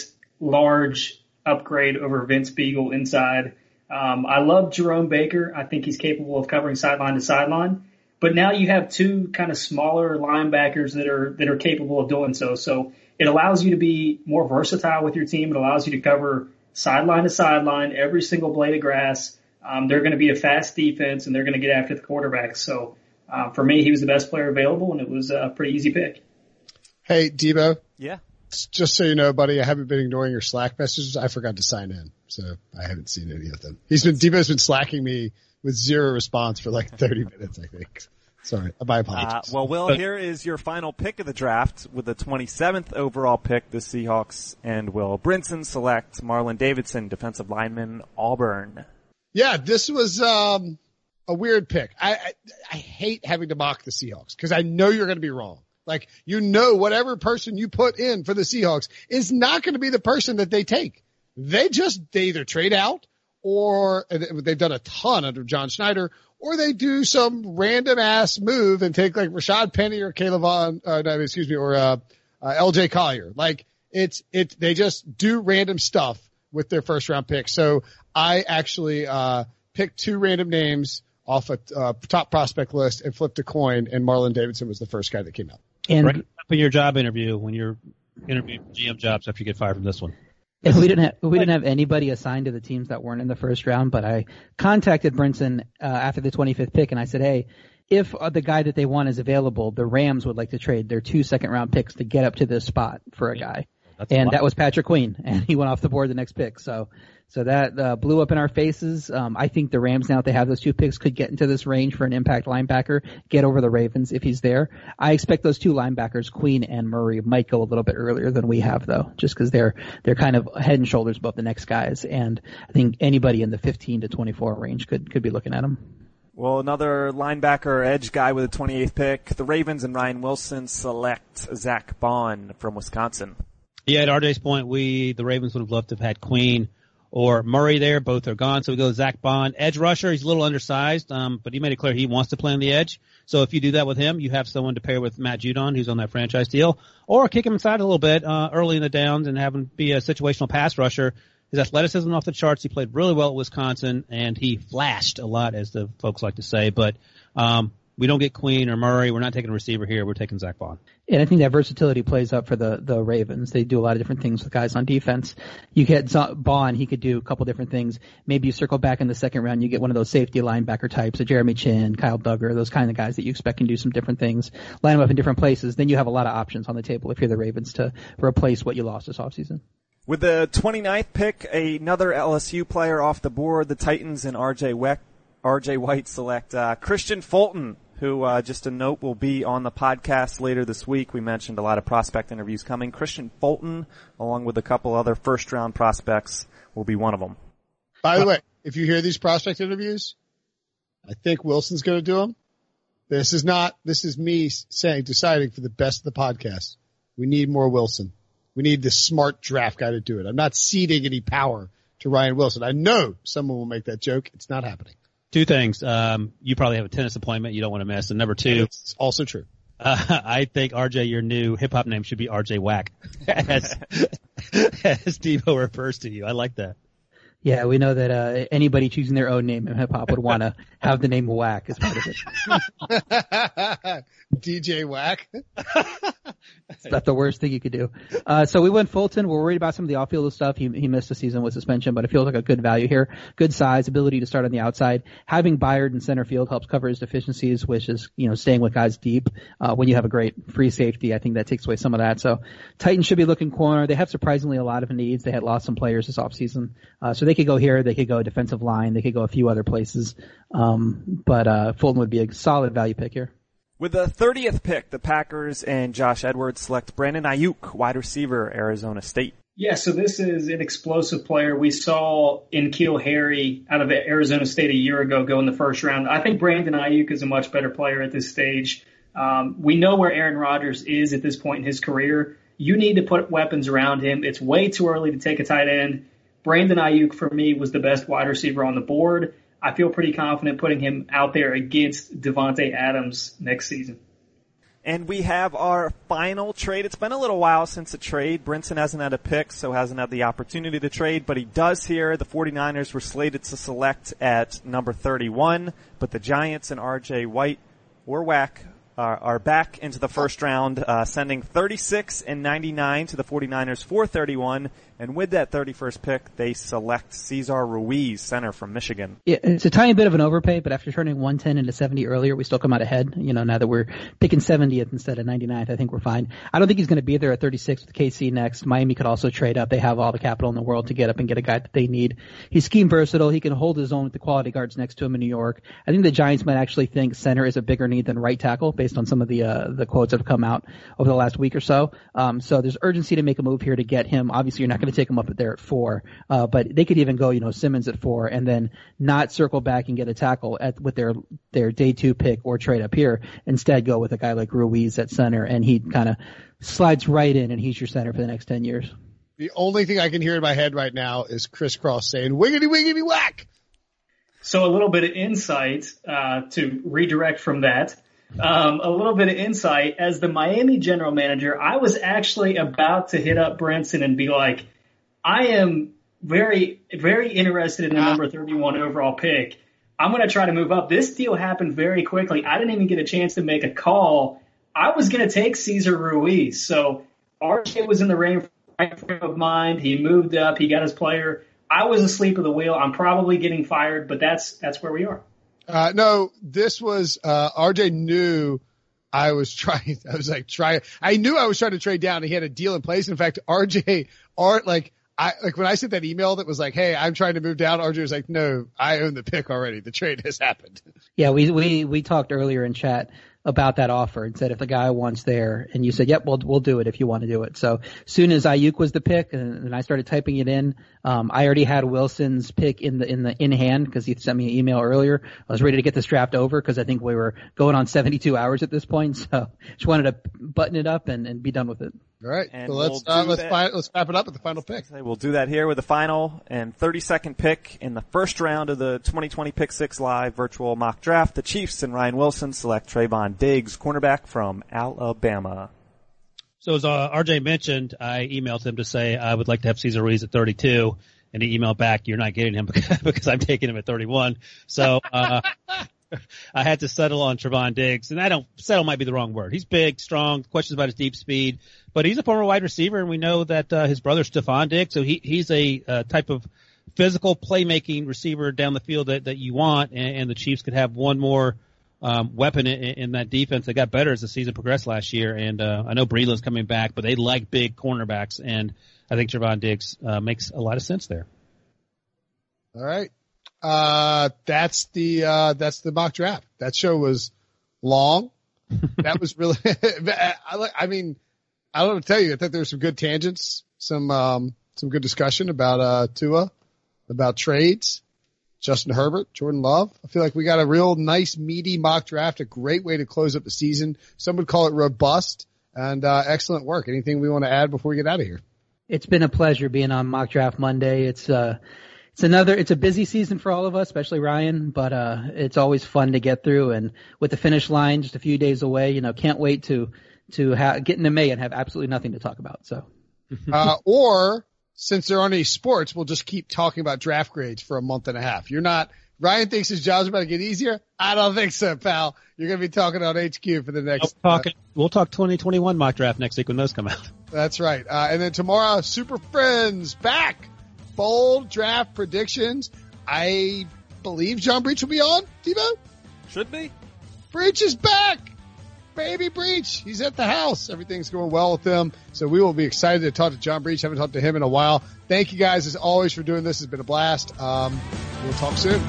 large upgrade over Vince Beagle inside. Um, I love Jerome Baker. I think he's capable of covering sideline to sideline. But now you have two kind of smaller linebackers that are that are capable of doing so. So it allows you to be more versatile with your team. It allows you to cover sideline to sideline, every single blade of grass. Um, they're going to be a fast defense, and they're going to get after the quarterback. So uh, for me, he was the best player available, and it was a pretty easy pick. Hey, Debo. Yeah. Just so you know, buddy, I haven't been ignoring your Slack messages. I forgot to sign in, so I haven't seen any of them. He's been Debo's been slacking me with zero response for like thirty minutes, I think. Sorry, my apologies. Uh, well, Will, here is your final pick of the draft with the twenty-seventh overall pick. The Seahawks and Will Brinson select Marlon Davidson, defensive lineman, Auburn. Yeah, this was um, a weird pick. I, I I hate having to mock the Seahawks because I know you're going to be wrong. Like, you know, whatever person you put in for the Seahawks is not going to be the person that they take. They just, they either trade out or they've done a ton under John Schneider, or they do some random ass move and take like Rashad Penny or Caleb Vaughn, uh, no, excuse me, or, uh, uh, L J Collier. Like, it's, it, they just do random stuff with their first round pick. So I actually, uh, picked two random names off a uh, top prospect list and flipped a coin, and Marlon Davidson was the first guy that came out. And right up in your job interview when you're interviewing G M jobs after you get fired from this one. If we didn't have, we didn't have anybody assigned to the teams that weren't in the first round, but I contacted Brinson uh, after the twenty-fifth pick, and I said, hey, if uh, the guy that they want is available, the Rams would like to trade their two second round picks to get up to this spot for a guy. That's and a that was Patrick Queen, and he went off the board the next pick. So, so that uh, blew up in our faces. Um, I think the Rams, now that they have those two picks, could get into this range for an impact linebacker, get over the Ravens if he's there. I expect those two linebackers, Queen and Murray, might go a little bit earlier than we have, though, just because they're they're kind of head and shoulders above the next guys. And I think anybody in the fifteen to twenty-four range could could be looking at them. Well, another linebacker edge guy with a twenty-eighth pick. The Ravens and Ryan Wilson select Zach Bond from Wisconsin. Yeah, at R J's point, we, the Ravens, would have loved to have had Queen or Murray there. Both are gone, so we go Zach Bond. Edge rusher, he's a little undersized, um, but he made it clear he wants to play on the edge. So if you do that with him, you have someone to pair with Matt Judon, who's on that franchise deal, or kick him inside a little bit uh, early in the downs and have him be a situational pass rusher. His athleticism off the charts. He played really well at Wisconsin, and he flashed a lot, as the folks like to say. But um, we don't get Queen or Murray. We're not taking a receiver here. We're taking Zach Bond. And I think that versatility plays up for the, the Ravens. They do a lot of different things with guys on defense. You get Bond, he could do a couple different things. Maybe you circle back in the second round, you get one of those safety linebacker types, a Jeremy Chin, Kyle Duggar, those kind of guys that you expect can do some different things, line them up in different places. Then you have a lot of options on the table if you're the Ravens to replace what you lost this offseason. With the twenty-ninth pick, another L S U player off the board. The Titans and R J Weck, R J White select uh, Christian Fulton, who, uh, just a note, will be on the podcast later this week. We mentioned a lot of prospect interviews coming. Christian Fulton, along with a couple other first-round prospects, will be one of them. By the way, if you hear these prospect interviews, I think Wilson's going to do them. This is not, this is me saying, deciding for the best of the podcast. We need more Wilson. We need this smart draft guy to do it. I'm not ceding any power to Ryan Wilson. I know someone will make that joke. It's not happening. Two things. Um, you probably have a tennis appointment you don't want to miss. And number two. It's also true. Uh, I think, R J, your new hip-hop name should be R J Wack, as, as Devo refers to you. I like that. Yeah, we know that uh, anybody choosing their own name in hip-hop would want to have the name Wack as part of it. D J Wack. That's the worst thing you could do. Uh, so we went Fulton. We're worried about some of the off-field stuff. He, he missed a season with suspension, but it feels like a good value here. Good size, ability to start on the outside. Having Byard in center field helps cover his deficiencies, which is, you know, staying with guys deep. Uh, when you have a great free safety, I think that takes away some of that. So Titans should be looking corner. They have surprisingly a lot of needs. They had lost some players this offseason. Uh, so they could go here. They could go defensive line. They could go a few other places. Um, but, uh, Fulton would be a solid value pick here. With the thirtieth pick, the Packers and Josh Edwards select Brandon Ayuk, wide receiver, Arizona State. Yeah, so this is an explosive player. We saw N'Keal Harry out of Arizona State a year ago go in the first round. I think Brandon Ayuk is a much better player at this stage. Um, we know where Aaron Rodgers is at this point in his career. You need to put weapons around him. It's way too early to take a tight end. Brandon Ayuk, for me, was the best wide receiver on the board. I feel pretty confident putting him out there against Devontae Adams next season. And we have our final trade. It's been a little while since a trade. Brinson hasn't had a pick, so hasn't had the opportunity to trade, but he does here. The 49ers were slated to select at number thirty-one, but the Giants and R J White or Wack are, are back into the first round, uh, sending thirty-six and ninety-nine to the 49ers for thirty-one. And with that thirty-first pick, they select Cesar Ruiz, center from Michigan. Yeah, it's a tiny bit of an overpay, but after turning one ten into seventy earlier, we still come out ahead. You know, now that we're picking seventieth instead of ninety-ninth, I think we're fine. I don't think he's going to be there at thirty-six with K C next. Miami could also trade up. They have all the capital in the world to get up and get a guy that they need. He's scheme versatile. He can hold his own with the quality guards next to him in New York. I think the Giants might actually think center is a bigger need than right tackle based on some of the uh, the quotes that have come out over the last week or so. Um, so there's urgency to make a move here to get him. Obviously, you're not going to take him up there at four, uh, but they could even go, you know, Simmons at four and then not circle back and get a tackle at with their their day two pick or trade up here. Instead, go with a guy like Ruiz at center, and he kind of slides right in, and he's your center for the next ten years. The only thing I can hear in my head right now is Chris Cross saying, wiggity, wiggity, whack. So a little bit of insight uh, to redirect from that. Um, a little bit of insight. As the Miami general manager, I was actually about to hit up Brinson and be like, I am very, very interested in the number thirty-one overall pick. I'm going to try to move up. This deal happened very quickly. I didn't even get a chance to make a call. I was going to take Cesar Ruiz. So R J was in the right frame of mind. He moved up. He got his player. I was asleep at the wheel. I'm probably getting fired, but that's that's where we are. Uh, no, this was, uh, R J knew I was trying, I was like, try, I knew I was trying to trade down. He had a deal in place. In fact, R J, Art, like, I, like when I sent that email that was like, hey, I'm trying to move down, R J was like, no, I own the pick already. The trade has happened. Yeah, we, we, we talked earlier in chat about that offer and said if the guy wants there, and you said, yep, we'll, we'll do it if you want to do it. So soon as Ayuk was the pick and, and I started typing it in, um, I already had Wilson's pick in the, in the, in hand because he sent me an email earlier. I was ready to get this draft over because I think we were going on seventy-two hours at this point. So just wanted to button it up and, and be done with it. All right. And so let's, we'll uh, let's, that. fi- let's wrap it up with the final pick. We'll do that here with the final and thirty-second pick in the first round of the twenty twenty Pick Six Live virtual mock draft. The Chiefs and Ryan Wilson select Trayvon Diggs, cornerback from Alabama. So as uh, R J mentioned, I emailed him to say I would like to have Cesar Ruiz at thirty-two, and he emailed back, you're not getting him because, because I'm taking him at thirty-one. So uh I had to settle on Trayvon Diggs, and I don't settle might be the wrong word. He's big, strong, questions about his deep speed, but he's a former wide receiver, and we know that uh, his brother Stephon Diggs, so he he's a uh, type of physical playmaking receiver down the field that, that you want, and, and the Chiefs could have one more um, weapon in, in that defense. They got better as the season progressed last year, and uh, I know Breeland's coming back, but they like big cornerbacks, and I think Trayvon Diggs uh, makes a lot of sense there. All right. Uh, that's the, uh, that's the mock draft. That show was long. That was really, I, I mean, I don't know to tell you, I think there were some good tangents, some, um, some good discussion about, uh, Tua, about trades, Justin Herbert, Jordan Love. I feel like we got a real nice, meaty mock draft, a great way to close up the season. Some would call it robust and, uh, excellent work. Anything we want to add before we get out of here? It's been a pleasure being on Mock Draft Monday. It's, uh, It's another, it's a busy season for all of us, especially Ryan, but, uh, it's always fun to get through. And with the finish line just a few days away, you know, can't wait to, to ha- get into May and have absolutely nothing to talk about. So, uh, or since there aren't any sports, we'll just keep talking about draft grades for a month and a half. You're not, Ryan thinks his job's about to get easier. I don't think so, pal. You're going to be talking on H Q for the next, we'll talk, uh, we'll talk twenty twenty-one mock draft next week when those come out. That's right. Uh, and then tomorrow, Super Friends back. Bold draft predictions. I believe John Breach will be on, Devo? Should be. Breach is back. Baby Breach. He's at the house. Everything's going well with him. So we will be excited to talk to John Breach. Haven't talked to him in a while. Thank you guys as always for doing this. It's been a blast. Um, we'll talk soon.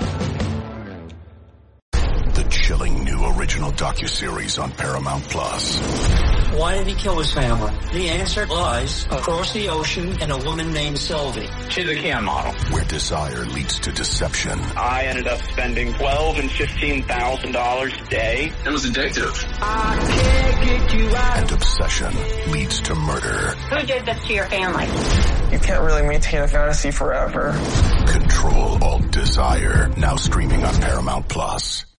The chilling new original docuseries on Paramount Plus. Why did he kill his family? The answer lies across the ocean in a woman named Sylvie. She's a cam model. Where desire leads to deception. I ended up spending twelve and fifteen thousand dollars a day. It was addictive. I can't get you out. And obsession leads to murder. Who did this to your family? You can't really maintain a fantasy forever. Control Alt Desire. Now streaming on Paramount Plus.